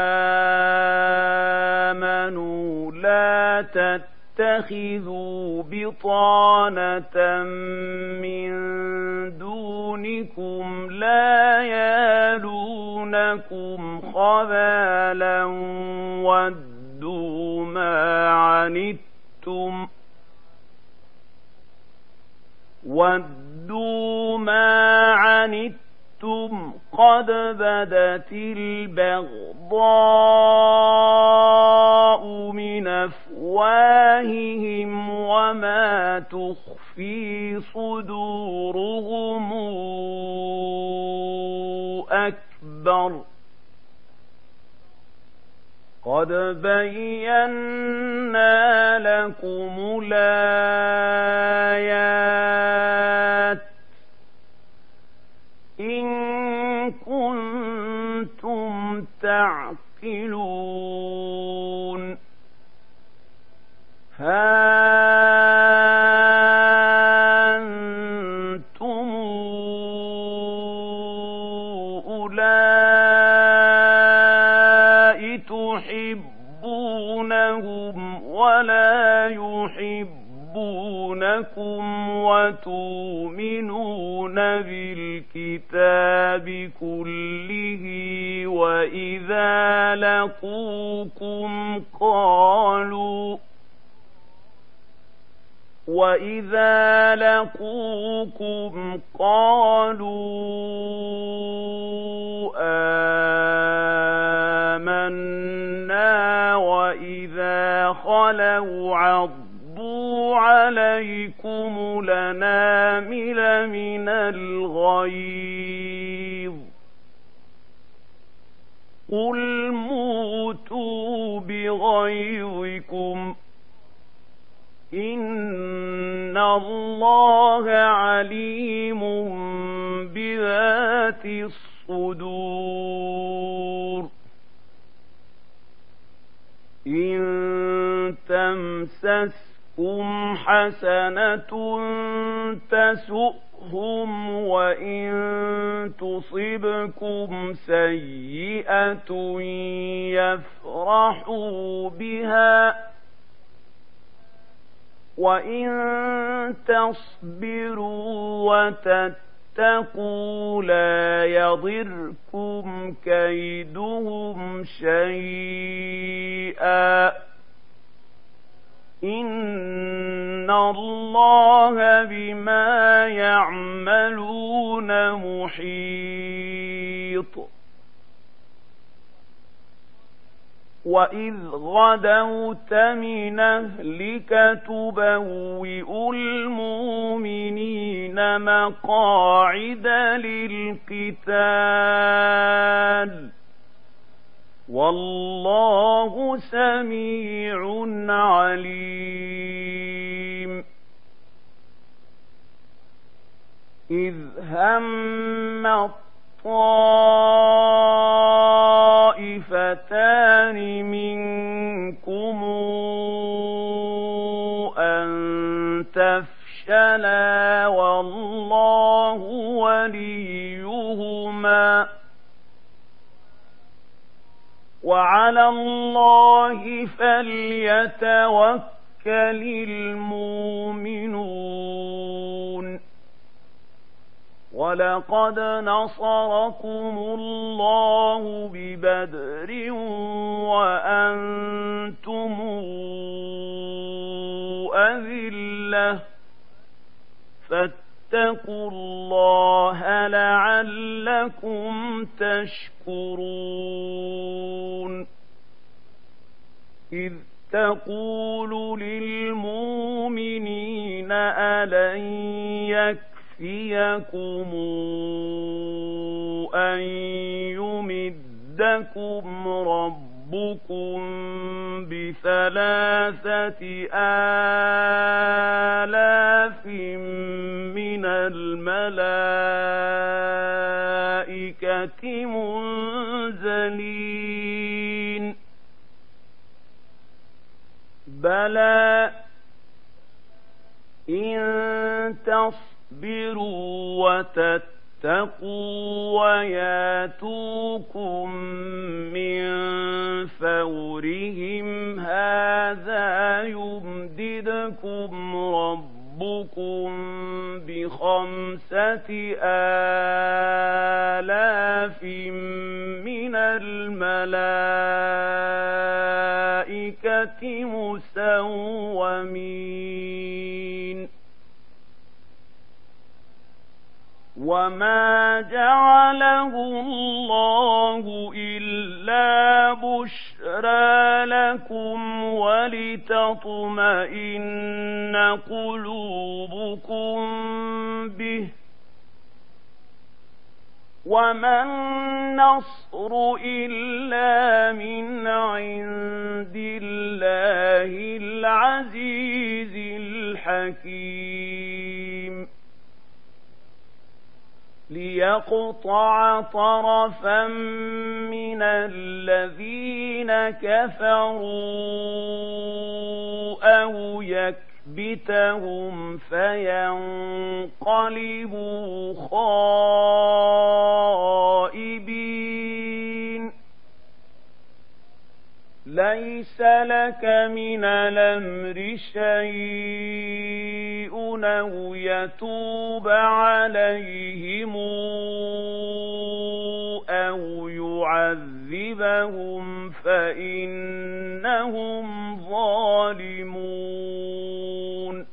آمنوا لا تتخذوا بطانة من دونكم لا يالونكم خبالا ودوا ما عنتم قد بدت البغضاء من أفواههم وما تخفي صدورهم أكبر قد بينا لكم الآيات إن كنتم تعقلون ها أنتم أولئك تحبونهم ولا يحبونكم وتؤمنون بالكتاب كله وإذا لقوكم قالوا آمنا وإذا خلوا عضوا عليكم الأنامل من الغيظ قل موتوا بغيظكم إن الله عليم بذات الصدور إن تمسسكم حسنة تسؤهم وإن تصبكم سيئة يفرحوا بها وإن تصبروا وتتقوا لا يضركم كيدهم شيئا إن الله بما يعملون محيط وإذ غدوت من أهلك تبوئ المؤمنين مقاعد للقتال والله سميع عليم إذ هم الطائفتان منكم أن تفشلا والله وليهما وعلى الله فليتوكل المؤمنون وَلَقَدْ نَصَرَكُمُ اللَّهُ بِبَدْرٍ وَأَنْتُمْ أَذِلَّةٌ فَاتَّقُوا اللَّهَ لَعَلَّكُمْ تَشْكُرُونَ إِذْ تَقُولُ لِلْمُؤْمِنِينَ أَلَنْ يَكْفِيَكُمْ أَنْ يُمِدَّكُمْ رَبُّكُمْ ب3,000,000 مِنَ الْمَلَائِكَةِ مُنزَلِينَ بَلَى إِن تَصْبِرُوا وَتَتَّقُوا وَيَأْتُوكُم مِّن فَوْرِهِمْ هَٰذَا يُمْدِدْكُمْ رَبُّكُم ب5,000,000 مِّنَ الْمَلَائِكَةِ مُسَوِّمِينَ وَمَا جَعَلَهُ اللَّهُ إِلَّا بُشْرَىٰ لَكُمْ وَلِتَطْمَئِنَّ قُلُوبُكُم بِهِ ۗ وَمَا النَّصْرُ إِلَّا مِنْ عِندِ اللَّهِ الْعَزِيزِ الْحَكِيمِ لِيَقْطَعَ طَرَفًا مِّنَ الَّذِينَ كَفَرُوا أَوْ يَكْبِتَهُمْ فَيَنقَلِبُوا خَائِبِينَ لَيْسَ لَكَ مِنَ الْأَمْرِ شَيْءٌ أَوْ يَتُوبَ عَلَيْهِمْ أَوْ يُعَذِّبَهُمْ فَإِنَّهُمْ ظَالِمُونَ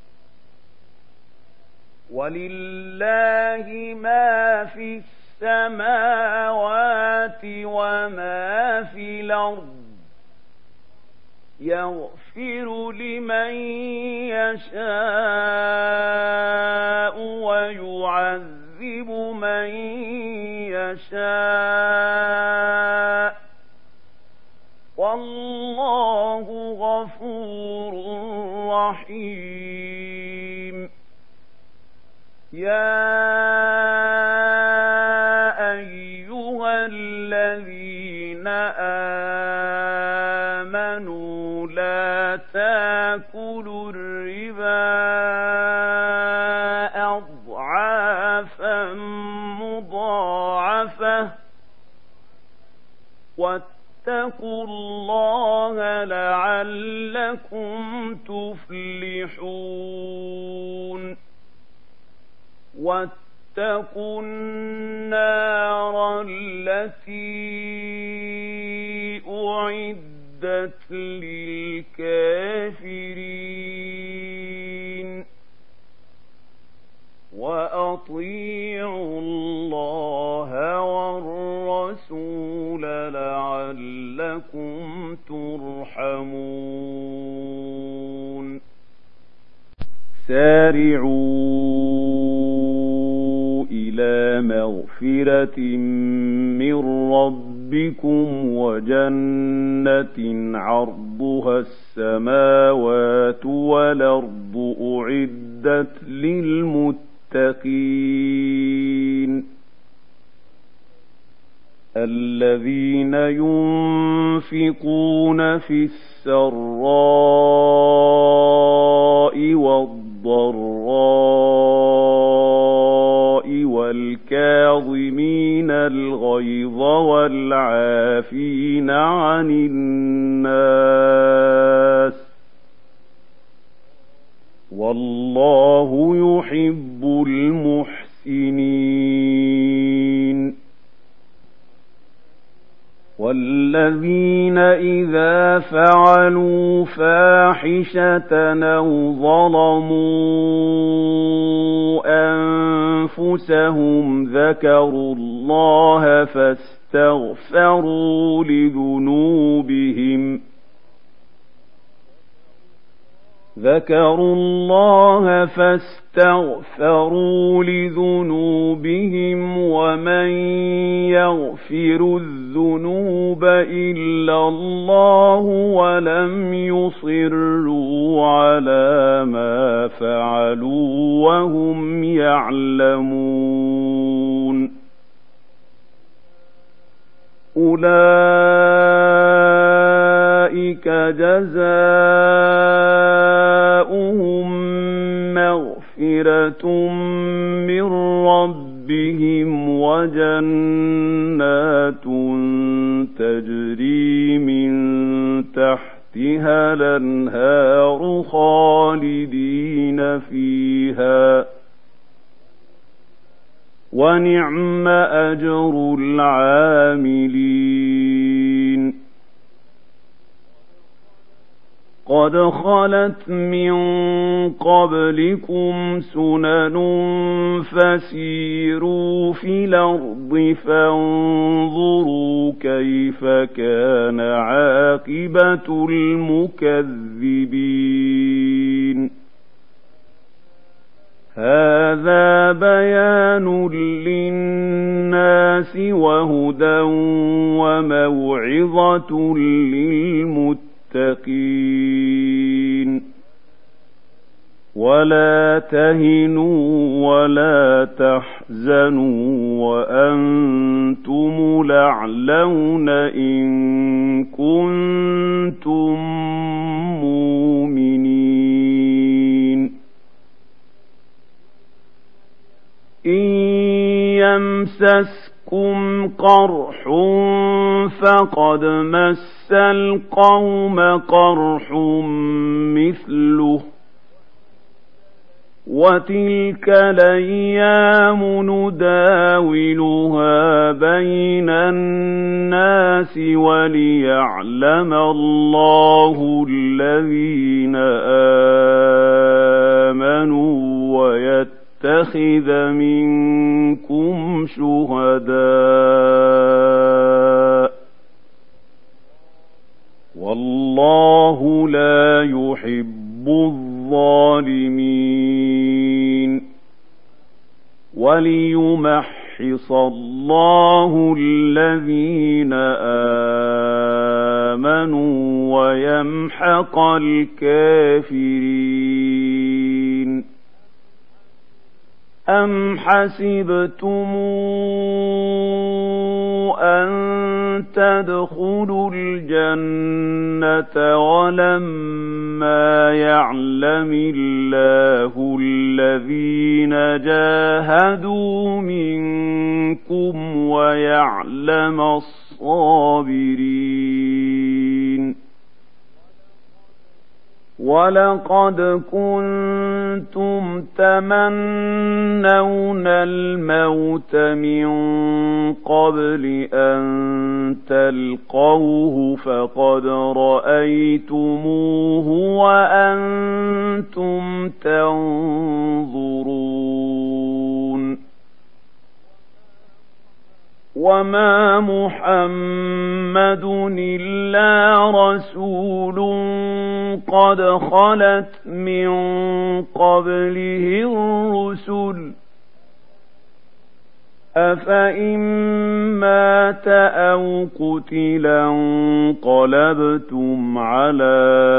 وَلِلَّهِ مَا فِي السَّمَاوَاتِ وَمَا فِي الْأَرْضِ يَغْفِرُ لِمَن يَشَاءُ وَيُعَذِّبُ مَن يَشَاءُ وَاللَّهُ غَفُورٌ رَّحِيمٌ يَا أَيُّهَا الَّذِينَ آمَنُوا لَا تَأْكُلُوا الرِّبَا أَضْعَافًا مُضَاعَفَةً وَاتَّقُوا اللَّهَ لَعَلَّكُمْ تُفْلِحُونَ وَاتَّقُوا النَّارَ الَّتِي أُعِدَّتْ لِلْكَافِرِينَ وَأَطِيعُوا اللَّهَ وَالرَّسُولَ لَعَلَّكُمْ تُرْحَمُونَ سَارِعُوا إِلَى مَغْفِرَةٍ مِّن رَّبِّكُمْ وَجَنَّةٍ عَرْضُهَا السَّمَاوَاتُ وَالْأَرْضُ أُعِدَّتْ لِلْمُتَّقِينَ الَّذِينَ يُنفِقُونَ فِي السَّرَّاءِ وَالضَّرَّاءِ وَالْكَاظِمِينَ الْغَيْظَ وَالْعَافِينَ عَنِ النَّاسِ وَاللَّهُ يُحِبُّ الْمُحْسِنِينَ المحسنين. والذين إذا فعلوا فاحشة أو ظلموا أنفسهم ذكروا الله فاستغفروا لذنوبهم ومن يغفر الذنوب إلا الله ولم يصروا على ما فعلوا وهم يعلمون أولئك جزاؤهم مغفرة من ربهم وجنات تجري من تحتها الأنهار خالدين فيها ونعم أجر العاملين. قد خلت من قبلكم سنن فسيروا في الأرض فانظروا كيف كان عاقبة المكذبين. هذا بيان للناس وهدى وموعظة للمتقين. ولا تهنوا ولا تحزنوا وأنتم الأعلون إن كنتم مؤمنين. إن يمسسكم قرح فقد مس القوم قرح مثله وتلك الأيام نداولها بين الناس وليعلم الله الذين آمنوا ويتخذ منكم شهداء والله لا يحب الظالمين. وليمحص الله الذين آمنوا ويمحق الكافرين. أم حسبتم أن تدخلوا الجنة ولما يعلم الله الذين جاهدوا منكم ويعلم الصابرين. ولقد كنتم تمنون الموت من قبل أن تلقوه فقد رأيتموه وأنتم تنظرون. وما محمد إلا رسول قد خلت من قبله الرسل أفإن مات أو قتلا انقلبتم على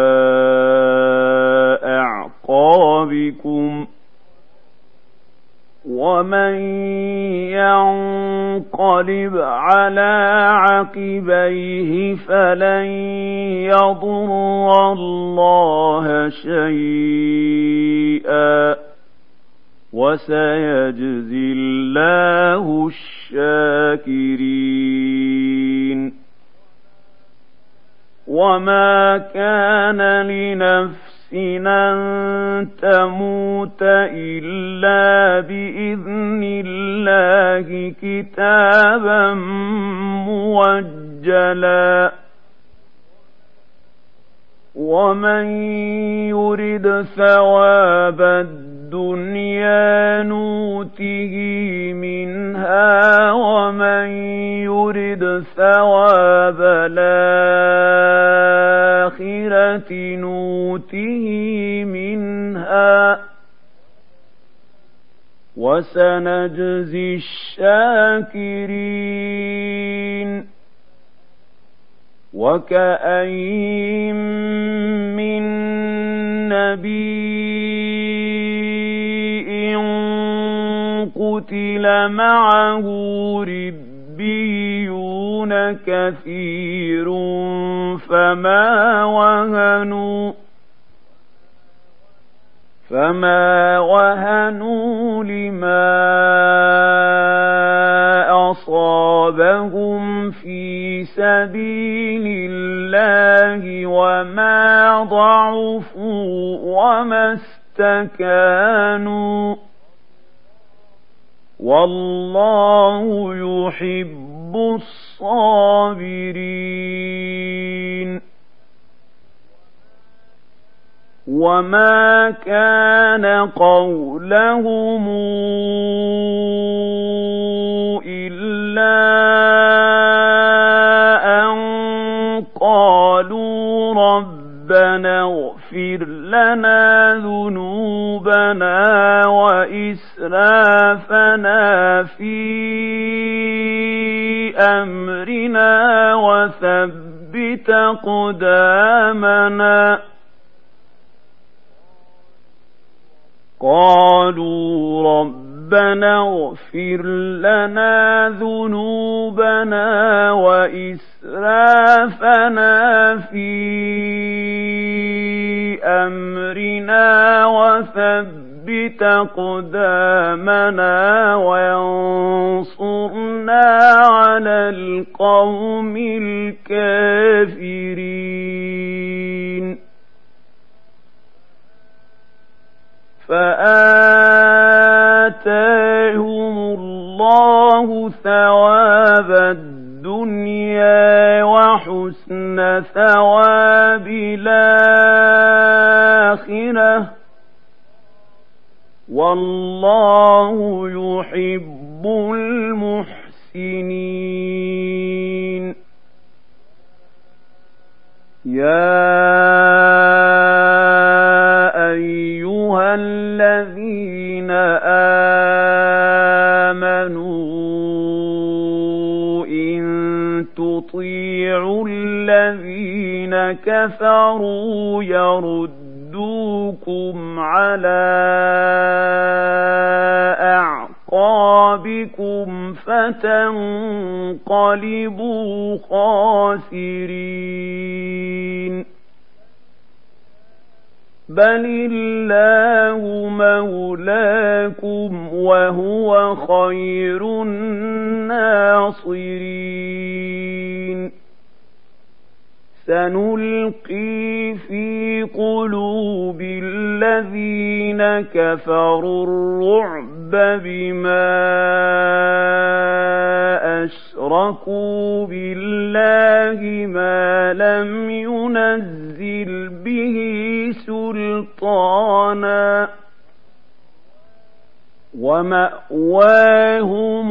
أعقابكم ومن ينقلب على عقبيه فلن يضر الله شيئا وسيجزي الله الشاكرين. وما كان لنفس أن تموت إلا بإذن كتابا موجلا ومن يرد ثواب الدنيا نوته منها ومن يرد ثواب الآخرة نوته منها وسنجزي الشاكرين وكأين من نبي قتل معه ربيون كثير فما وهنوا لما أصابهم في سبيل الله وما ضعفوا وما استكانوا والله يحب الصابرين وما كان قولهم إلا أن قالوا ربنا اغفر لنا ذنوبنا وإسرافنا في أمرنا وثبت أقدامنا قالوا ربنا اغفر لنا ذنوبنا وإسرافنا في أمرنا وثبت أقدامنا وانصرنا على القوم الكافرين فآتاهم الله ثواب الدنيا وحسن ثواب الآخرة والله يحب المحسنين يا أيها الذين آمنوا إن تطيعوا الذين كفروا يردوكم على أعقابكم فتنقلبوا خاسرين بل الله مولاكم وهو خير الناصرين سنلقي في قلوب الذين كفروا الرعب بما أشركوا بالله ما لم ينزل به سلطانا ومأواهم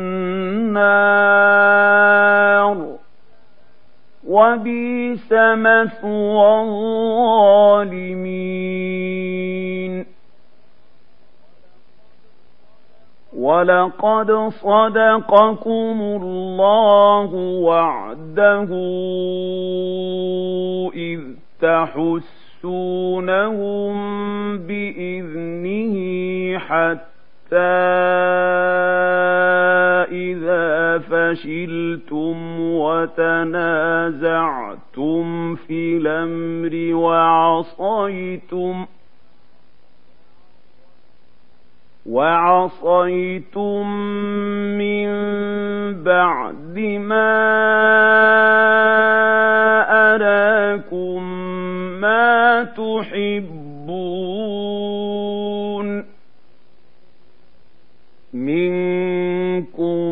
النار وبئس مثوى الظالمين ولقد صدقكم الله وعده إذ تحسونهم بإذنه حتى إذا فشلتم وتنازعتم في الأمر وعصيتم من بعد ما أراكم ما تحبون منكم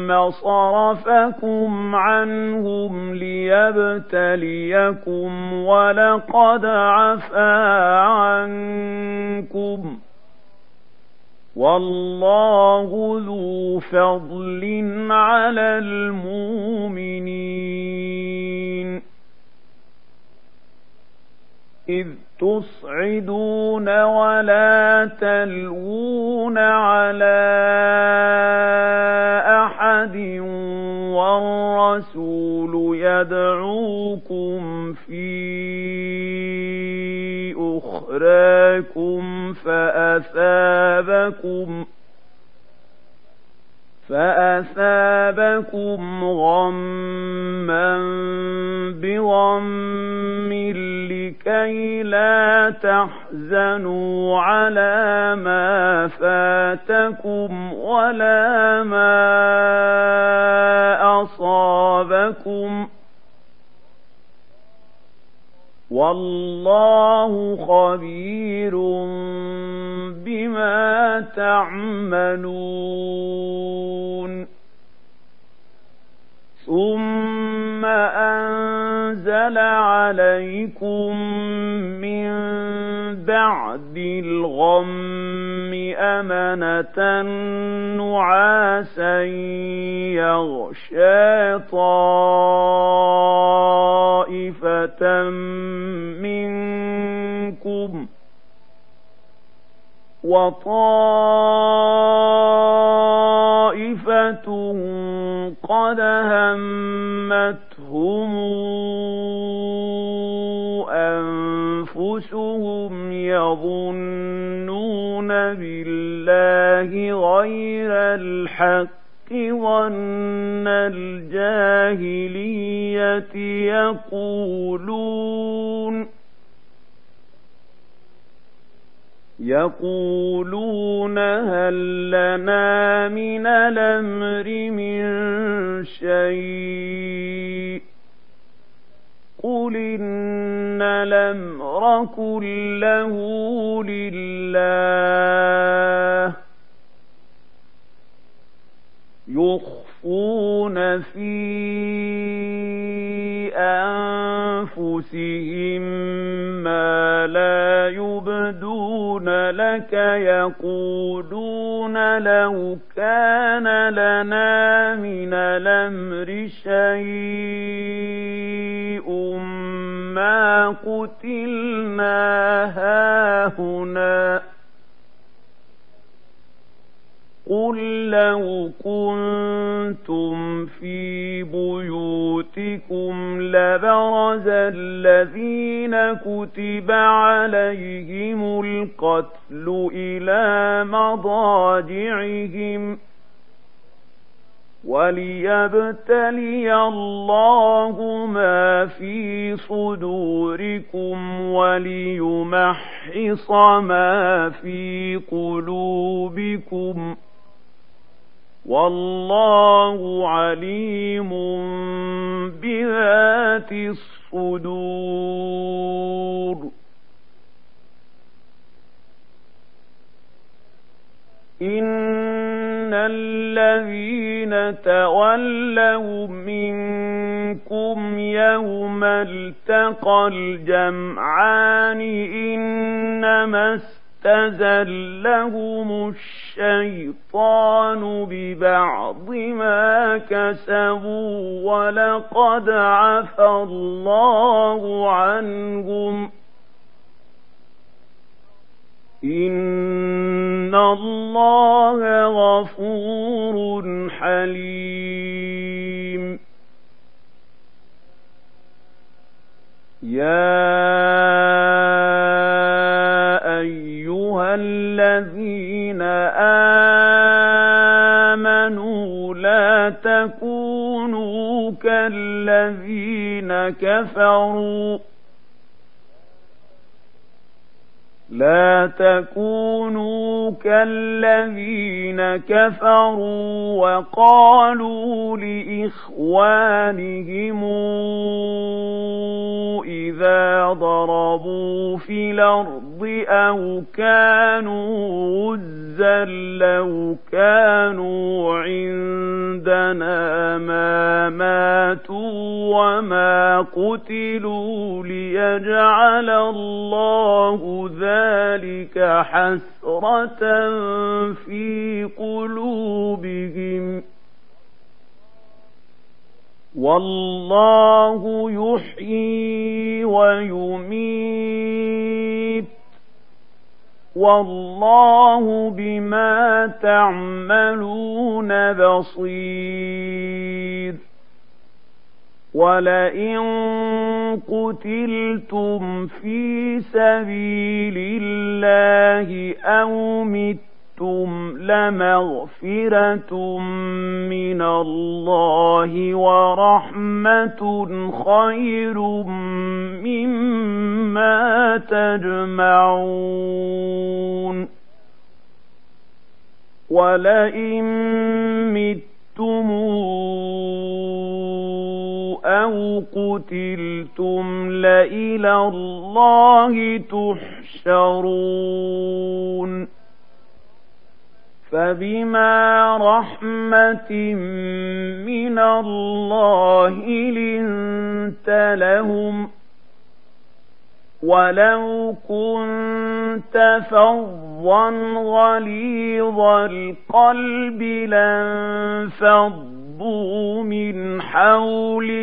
ثُمَّ صَرَفَكُمْ عَنْهُمْ لِيَبْتَلِيَكُمْ وَلَقَدْ عَفَا عَنكُمْ وَاللَّهُ ذُو فَضْلٍ عَلَى الْمُؤْمِنِينَ إِذْ تُصْعِدُونَ وَلَا تَلْوُونَ عَلَىٰ أَحَدٍ وَالرَّسُولُ يَدْعُوكُمْ فِي أُخْرَاكُمْ فَأَثَابَكُمْ غَمًّا بِغَمٍّ لِكَيْ لَا تَحْزَنُوا عَلَىٰ مَا فَاتَكُمْ وَلَا مَا أَصَابَكُمْ وَاللَّهُ خَبِيرٌ بِمَا تَعْمَلُونَ ثُمَّ أَنزَلَ عَلَيْكُم مِّن بَعْدِ الْغَمِّ أَمَنَةً نُّعَاسًا يَغْشَىٰ طَائِفَةً مِّنكُمْ وَطَائِفَةٌ قَدْ هَمَّتْهُمْ أَنفُسُهُمْ يَظُنُّونَ بِاللَّهِ غَيْرَ الْحَقِّ ظَنَّ الْجَاهِلِيَّةِ يقولون هل لنا من الأمر من شيء قل إن الأمر كله لله يخفون في أنفسهم ما لا يبدون لك يقولون لو كان لنا من الأمر شيء ما قتلنا هاهنا قل لو كنتم في بيوتكم لبرز الذين كتب عليهم القتل إلى مضاجعهم وليبتلي الله ما في صدوركم وليمحص ما في قلوبكم والله عليم بذات الصدور إن الذين تولوا منكم يوم التقى الجمعان إنما استزلهم الشيطان ببعض ما كسبوا ولقد عفى الله عنهم إن الله غفور حليم يا أيها الذين آمنوا لا تكونوا كالذين كفروا وقالوا لإخوانهم إذا ضربوا في الأرض أو كانوا غزا لو كانوا عندنا ماتوا وما قتلوا ليجعل الله ذلك حسرة في قلوبهم والله يحيي ويميت والله بما تعملون بصير ولئن قتلتم في سبيل الله أو متم لمغفرة من الله ورحمة خير مما تجمعون ولئن متم أو قتلتم لإلى الله تحشرون فبما رحمة من الله لنت لهم ولو كنت فظا غليظ القلب لانفضوا من حولك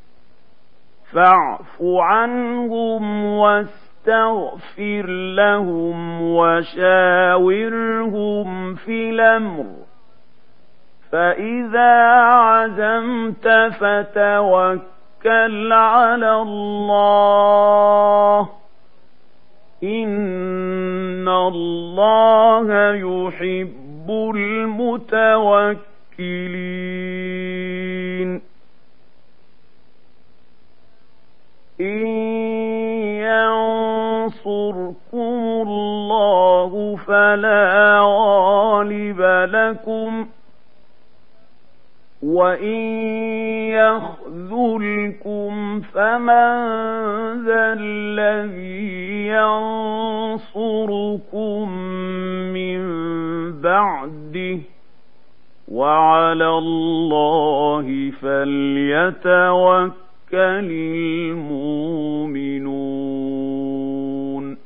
فاعف عنهم واستغفر لهم وشاورهم في الأمر فإذا عزمت فتوكل على الله إن الله يحب المتوكلين إن ينصركم الله فلا غالب لكم وإن يخذلكم فمن ذا الذي ينصركم من بعده وعلى الله فليتوكل المؤمنون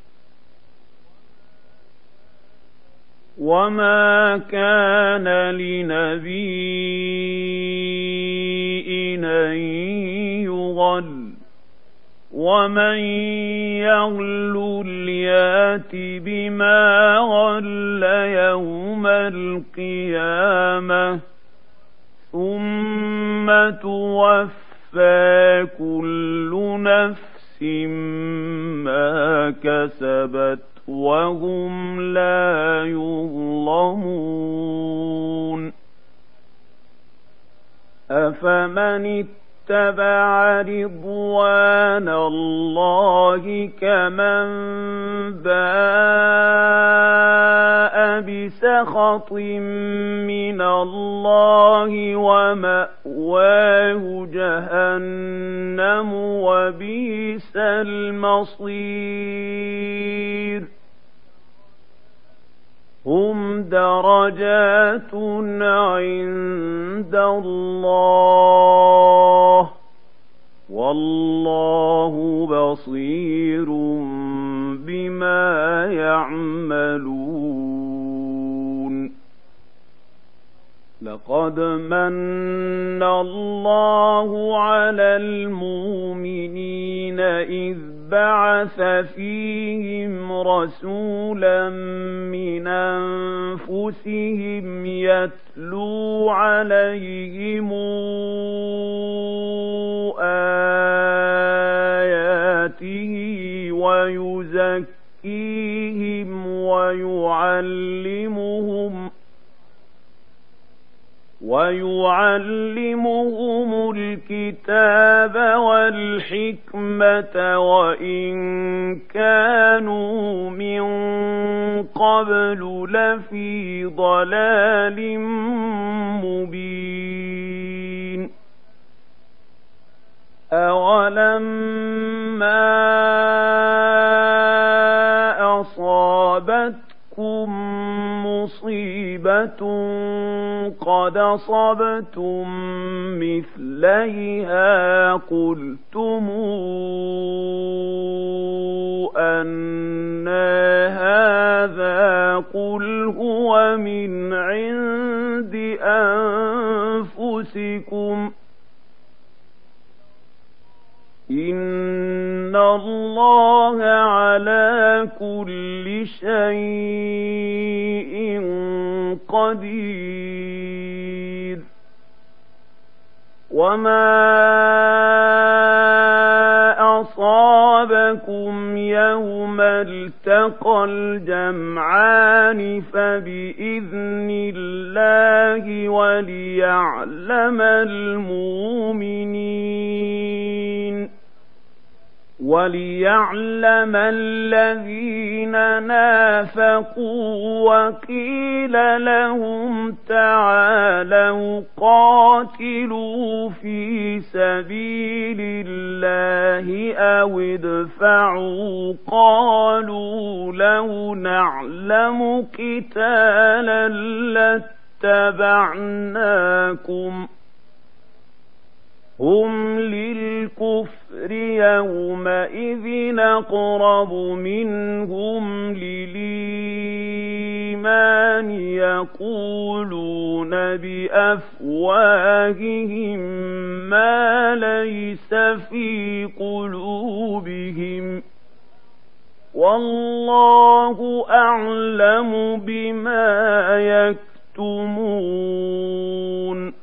وما كان لنبي أن يغل ومن يغل يأت بما غل يوم القيامة ثم توفى كل نفس ما كسبت وهم لا يظلمون أفمن اتبع رضوان الله كمن باء بسخط من الله ومأواه جهنم وبئس المصير هم درجات عند الله والله بصير بما يعملون لقد من الله على المؤمنين إذ بعث فيهم رسولا من أنفسهم يتلو عليهم آياته ويزكيهم ويعلمهم الكتاب والحكمة وإن كانوا من قبل لفي ضلال مبين أولما أصابتكم مصيبة قد أصبتم مثليها قلتم أنى هذا قل هو من عند أنفسكم إن الله على كل شيء قدير وما أصابكم يوم التقى الجمعان فبإذن الله وليعلم الذين نافقوا وقيل لهم تعالوا قاتلوا في سبيل الله أو ادفعوا قالوا لو نعلم قتالا لاتبعناكم هم للكفر يومئذ أقرب منهم للإيمان يقولون بأفواههم ما ليس في قلوبهم والله أعلم بما يكتمون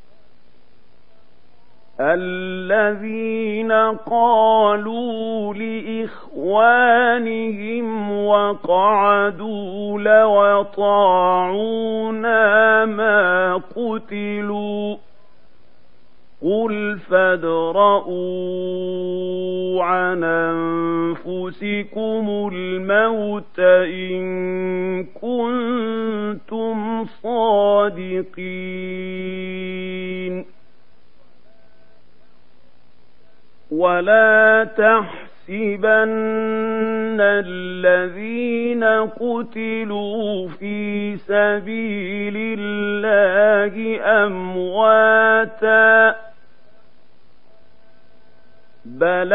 الذين قالوا لإخوانهم وقعدوا لو أطاعونا ما قتلوا قل فادرءوا عن أنفسكم الموت إن كنتم صادقين ولا تحسبن الذين قتلوا في سبيل الله أمواتا بل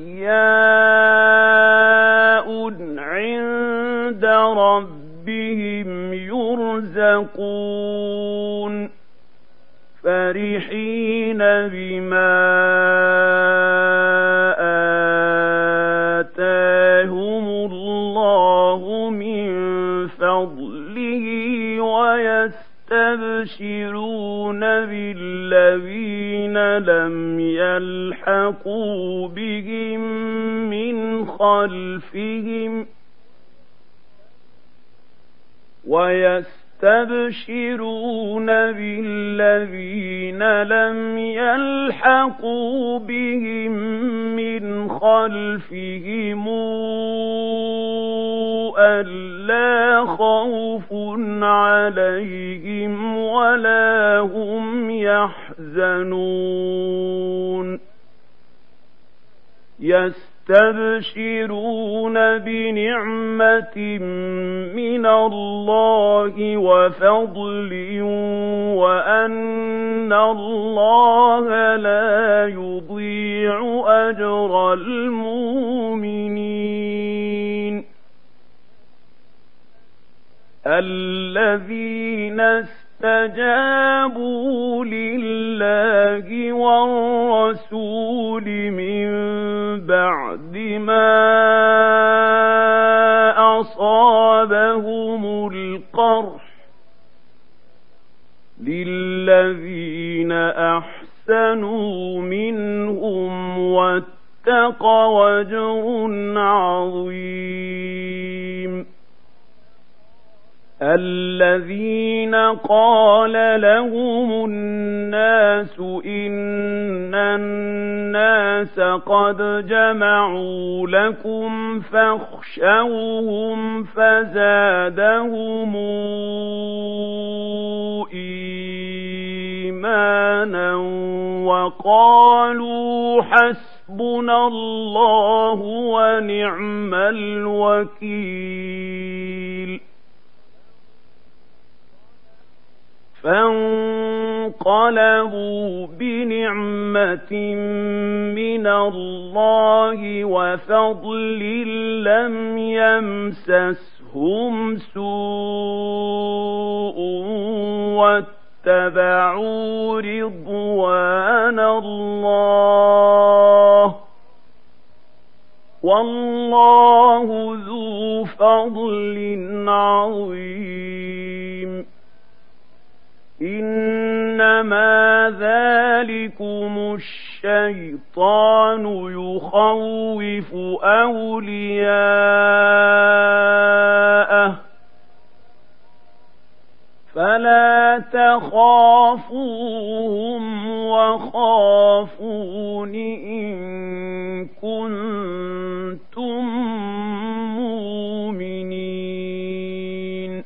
أحياء عند ربهم يرزقون فرحين بما آتاهم الله من فضله ويستبشرون بالذين لم يلحقوا بهم من خلفهم يستبشرون بالذين لم يلحقوا بهم من خلفهم ألا خوف عليهم ولا هم يحزنون يستبشرون بنعمة من الله وفضل وأن الله لا يضيع أجر المؤمنين الذين استجابوا لله والرسول من بعد ما أصابهم القرح للذين أحسنوا منهم واتقوا أجر عظيم الذين قال لهم الناس إن الناس قد جمعوا لكم فاخشوهم فزادهم إيمانا وقالوا حسبنا الله ونعم الوكيل فانقلبوا بنعمة من الله وفضل لم يمسسهم سوء واتبعوا رضوان الله والله ذو فضل عظيم. إنما ذلكم الشيطان يخوف أولياءه فلا تخافوهم وخافون إن كنتم مؤمنين.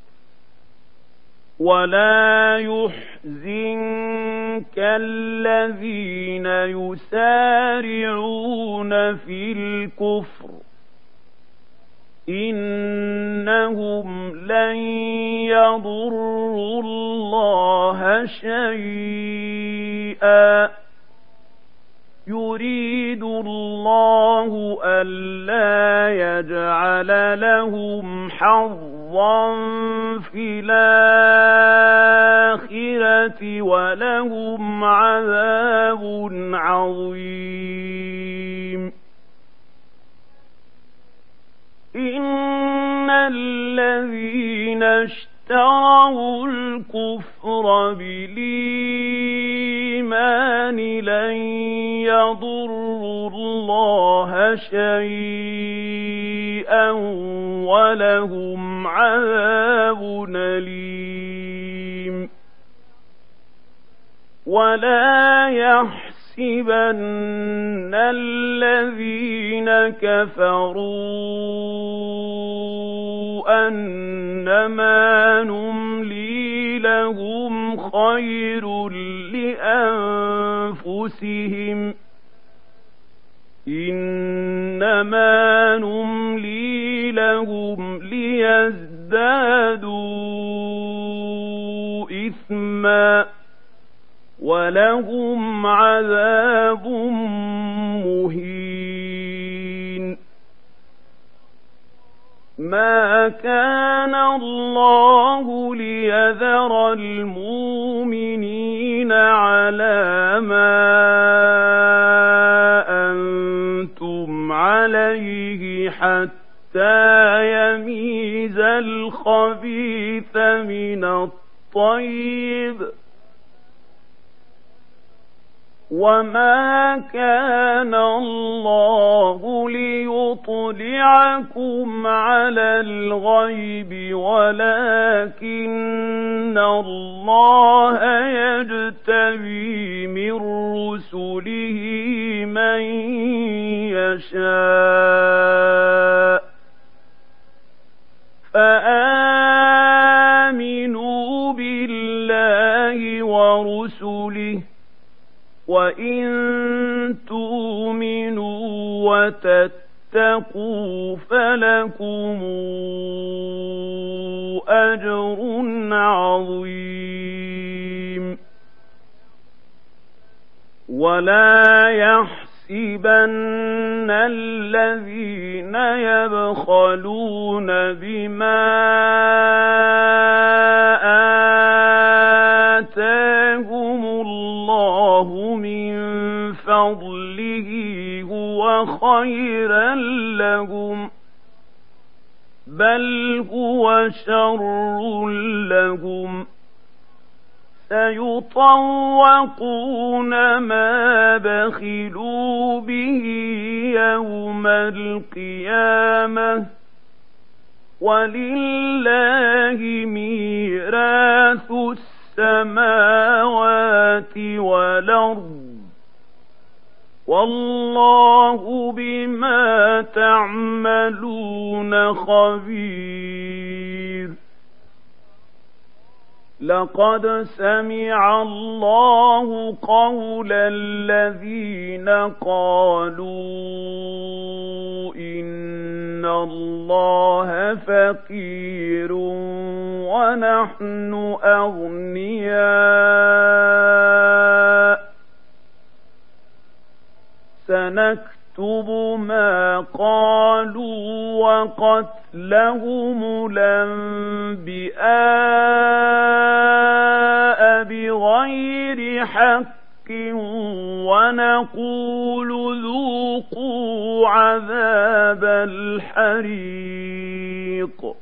ولا يحزنك الذين يسارعون في الكفر إنهم لن يضروا الله شيئا يريد الله ألا يجعل لهم حظا في الآخرة ولهم عذاب عظيم. إن الذين اشتروا الكفر بالإيمان لن يضروا الله شيئا ولهم عذاب أليم. ولا يحسبن الذين كفروا أنما نملي لهم خير لأنفسهم إنما نملي لهم ليزدادوا إثما ولهم عذاب مهين. ما كان الله ليذر المؤمنين على ما أنتم عليه حتى يميز الخبيث من الطيب وما كان الله ليطلعكم على الغيب ولكن الله يجتبي من رسله من يشاء فآمنوا بالله ورسله وإن تؤمنوا وتتقوا فلكم أجر عظيم. ولا يحسبن الذين يبخلون بما آتاهم الله من فضله هو خيرا لهم بل هو شر لهم سيطوقون ما بخلوا به يوم القيامة ولله ميراث السماوات والأرض والله بما تعملون خبير. لقد سمع الله قول الذين قالوا إن الله فقير ونحن أغنياء سنكتب ما قالوا وقتلهم الأنبياء بغير حق ونقول ذوقوا عذاب الحريق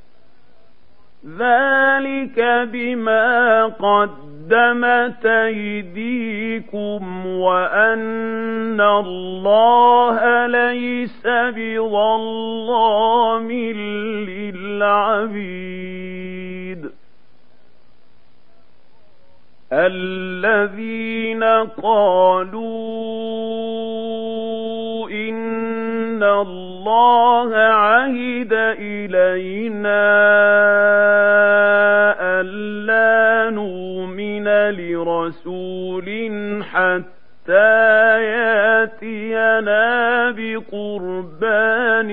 ذلك بما قدمت أيديكم وأن الله ليس بظلام للعبيد الذين قالوا إن الله عهد إلينا ألا نؤمن لرسول حتى يأتينا بقربان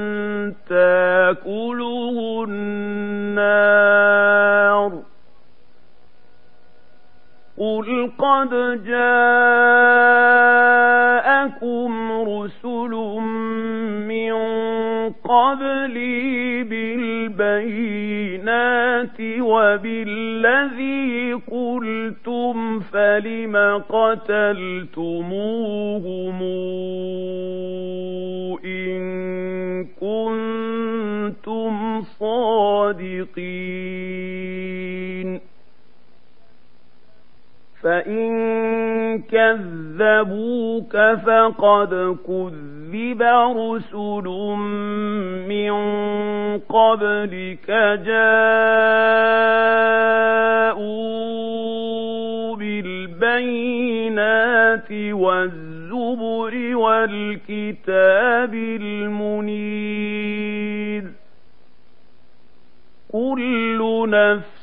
تأكله النار قل قد جاءكم رسل من قبلي بالبينات وبالذي قلتم فلم قتلتموهم إن كنتم صادقين فإن كذبوك فقد كذب رسل من قبلك جاءوا بالبينات والزبر والكتاب المنير كل نفس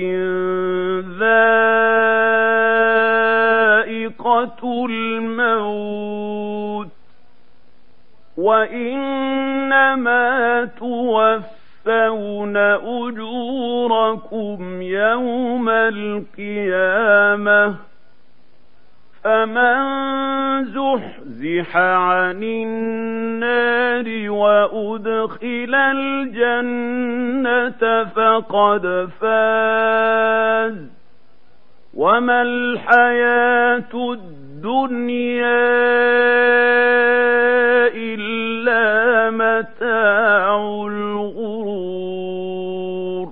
ذائقة الموت وإنما توفون أجوركم يوم القيامة فمن زحزح عن النار وأدخل الجنة فقد فاز وما الحياة الدنيا إلا متاع الغرور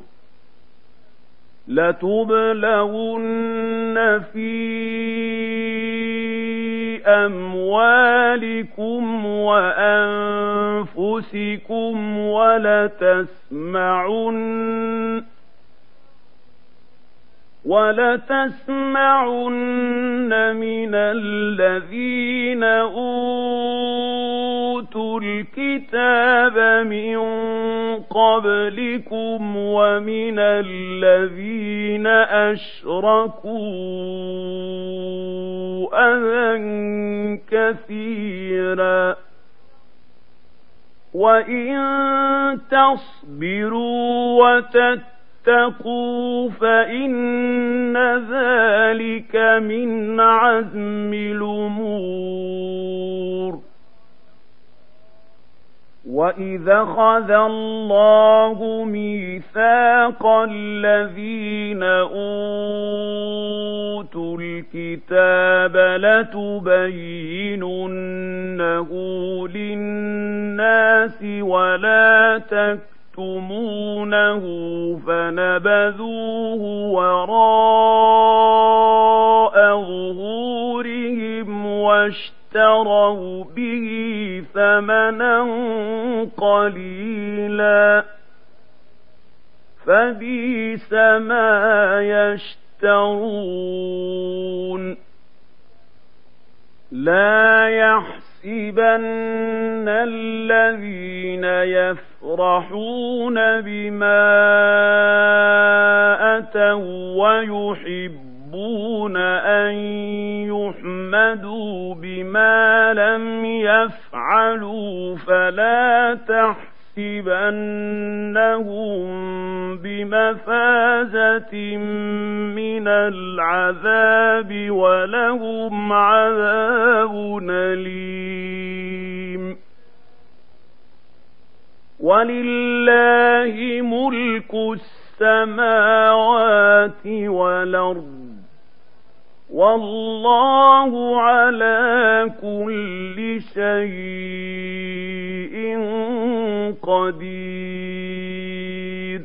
لتبلغن في أموالكم وأنفسكم ولتسمعن من الذين أوتوا الكتاب من قبلكم ومن الذين أشركوا أذى كثيرا وإن تصبروا وتتقوا فإن ذلك من عزم الأمور وإذا أخذ الله ميثاق الذين أوتوا الكتاب لتبيننه للناس ولا تكتمونه فنبذوه وراء ظهورهم واشتروا به ثمنا قليلا فبئس ما يشترون لا يحسبن الذين يفرحون بما أتوا ويحبون أن يحمدوا بما لم يفعلوا فلا بمفازة من العذاب ولهم عذاب أليم. ولله ملك السماوات والأرض والله على كل شيء قدير.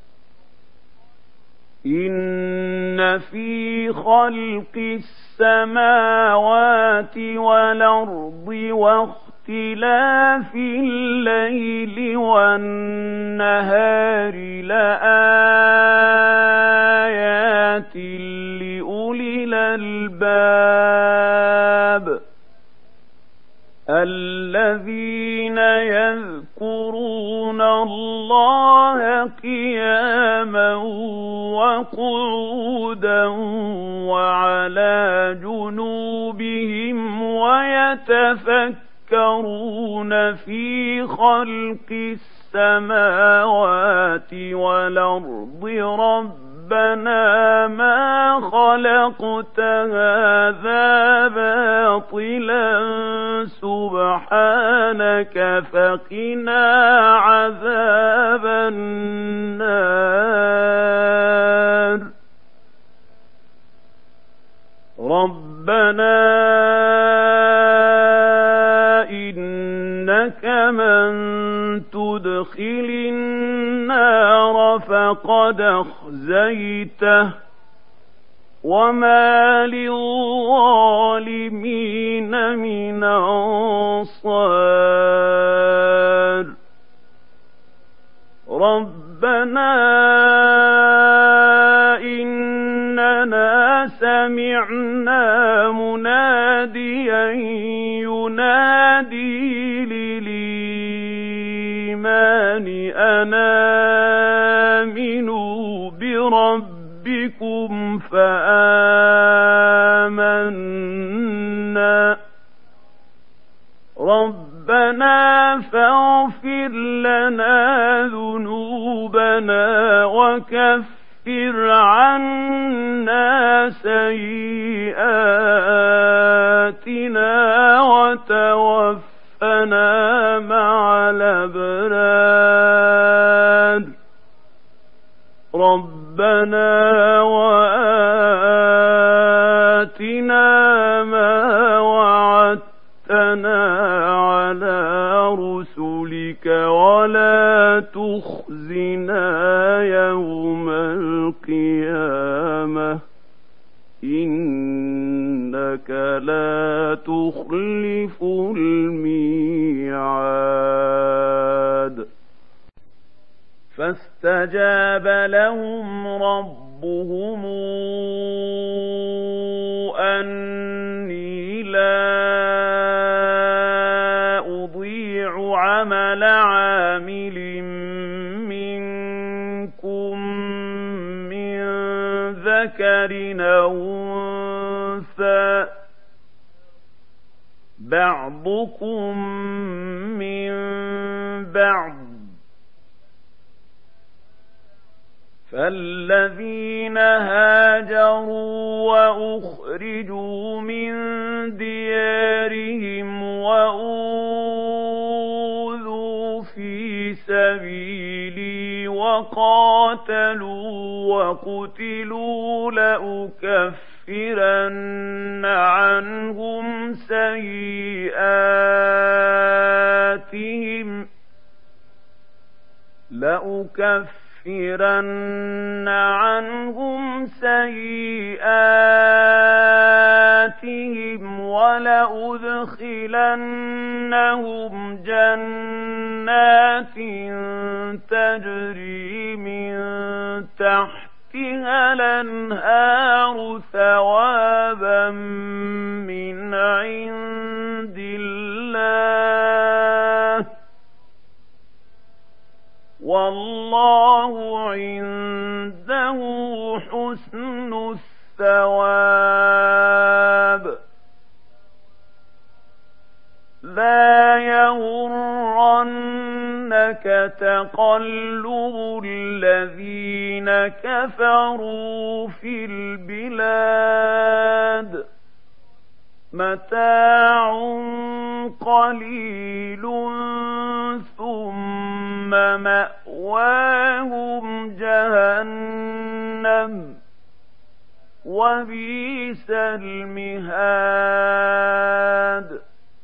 إن في خلق السماوات والأرض واختلاف الليل والنهار لآيات لأولي الألباب الذين يذكرون الله قياما وقعودا وعلى جنوبهم ويتفكرون في خلق السماوات والأرض ربنا ما خلقت هذا باطلا سبحانك فقنا عذاب النار. ربنا إنك من تدخل النار فقد أخزيته وما للظالمين من أنصار. ربنا إننا سمعنا مناديا ينادي للإيمان أن آمنوا بربكم فآمنا. ربنا فاغفر لنا ذنوبنا وكفر عنا سيئاتنا وتوفنا مع الأبرار. ربنا وآتنا ما وعدتنا على رسلك ولا تخزنا يوم القيامة إنك لا تخلف الميعاد. فاستجاب لهم ربهم أني لا أضيع عمل عامل منكم من ذكر أو أنثى بعضكم من بعض فالذين هاجروا وأخرجوا من ديارهم وأوذوا في سبيلي وقاتلوا وقتلوا لأكفرن عنهم سيئاتهم ولأدخلنهم جنات تجري من تحتها الأنهار ثوابا من عند الله والله عنده حسن الثواب. لا يغرنك تقلب الذين كفروا في البلاد متاع قليل ثم مأواهم جهنم وبئس المهاد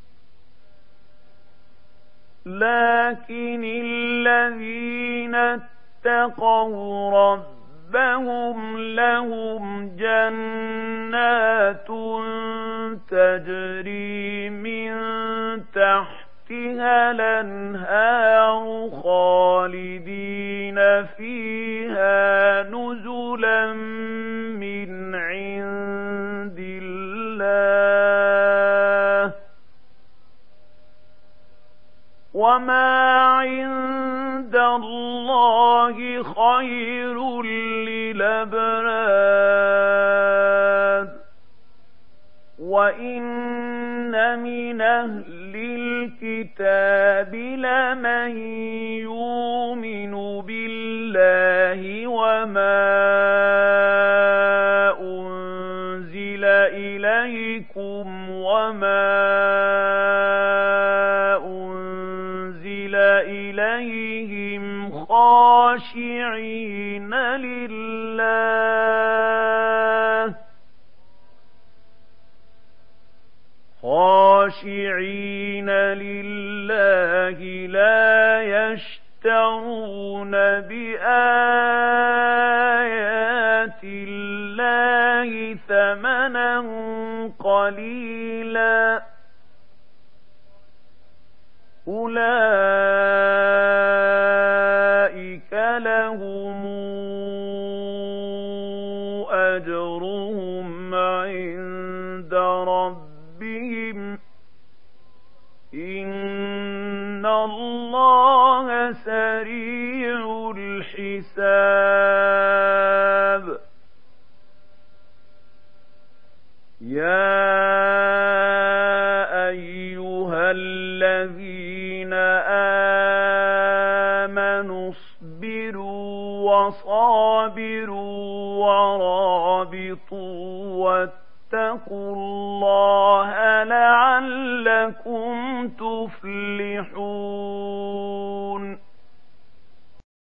لكن الذين اتقوا ربهم لهم جنات تجري من تحتها الأنهار خالدين فيها نزلا من عند الله وما عند الله خير للأبرار وإن من أهل الكتاب لمن يؤمن بالله وما أنزل إليكم وما أنزل إليهم خاشعين لله لا يشترون بآيات الله ثمنا قليلا أولئك لهم أجرهم عند ربهم إن الله سريع الحساب يا أيها الذين آمنوا اصبروا وصابروا ورابطوا واتقوا الله لعلكم